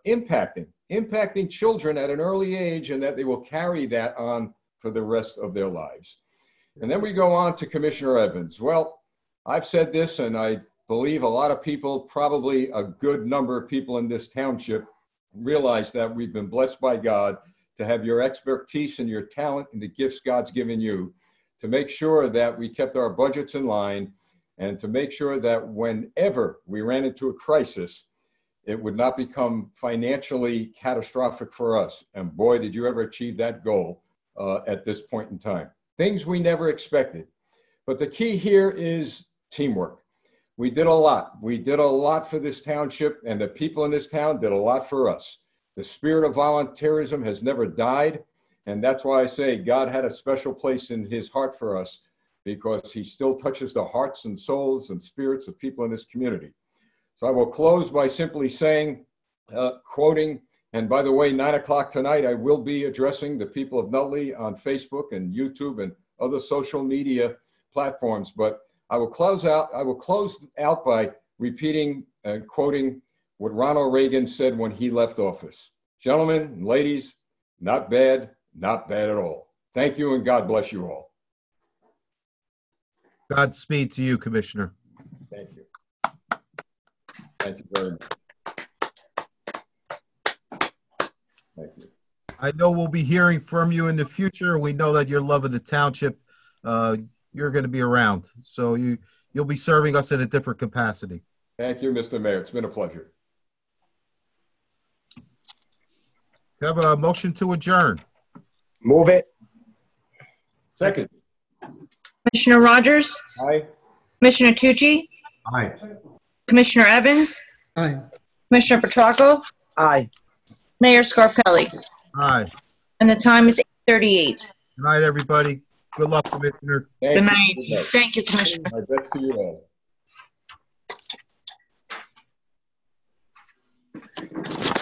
Speaker 6: impacting children at an early age, and that they will carry that on for the rest of their lives. And then we go on to Commissioner Evans. Well, I've said this, and I believe a lot of people, probably a good number of people in this township, realize that we've been blessed by God to have your expertise and your talent and the gifts God's given you to make sure that we kept our budgets in line and to make sure that whenever we ran into a crisis, it would not become financially catastrophic for us. And boy, did you ever achieve that goal at this point in time. Things we never expected. But the key here is teamwork. We did a lot. We did a lot for this township, and the people in this town did a lot for us. The spirit of volunteerism has never died, and that's why I say God had a special place in his heart for us, because he still touches the hearts and souls and spirits of people in this community. So I will close by simply saying, quoting, and by the way, 9 o'clock tonight, I will be addressing the people of Nutley on Facebook and YouTube and other social media platforms, but I will close out by repeating and quoting what Ronald Reagan said when he left office. Gentlemen and ladies, not bad at all. Thank you, and God bless you all.
Speaker 2: Godspeed to you, Commissioner.
Speaker 6: Thank you. Thank you very much. Thank you.
Speaker 2: I know we'll be hearing from you in the future. We know that you're loving the township. You're going to be around, so you'll be serving us in a different capacity.
Speaker 6: Thank you, Mr. Mayor. It's been a pleasure.
Speaker 2: We have a motion to adjourn.
Speaker 3: Move it.
Speaker 6: Second.
Speaker 4: Commissioner Rogers?
Speaker 6: Aye.
Speaker 4: Commissioner Tucci?
Speaker 7: Aye.
Speaker 4: Commissioner Evans?
Speaker 5: Aye.
Speaker 4: Commissioner Petracco?
Speaker 3: Aye.
Speaker 4: Mayor Scarpelli?
Speaker 2: Aye.
Speaker 4: And the time is 8:38.
Speaker 2: Good night, everybody. Good luck, Commissioner.
Speaker 4: Good night. Thank you, Commissioner.
Speaker 6: My best to you all.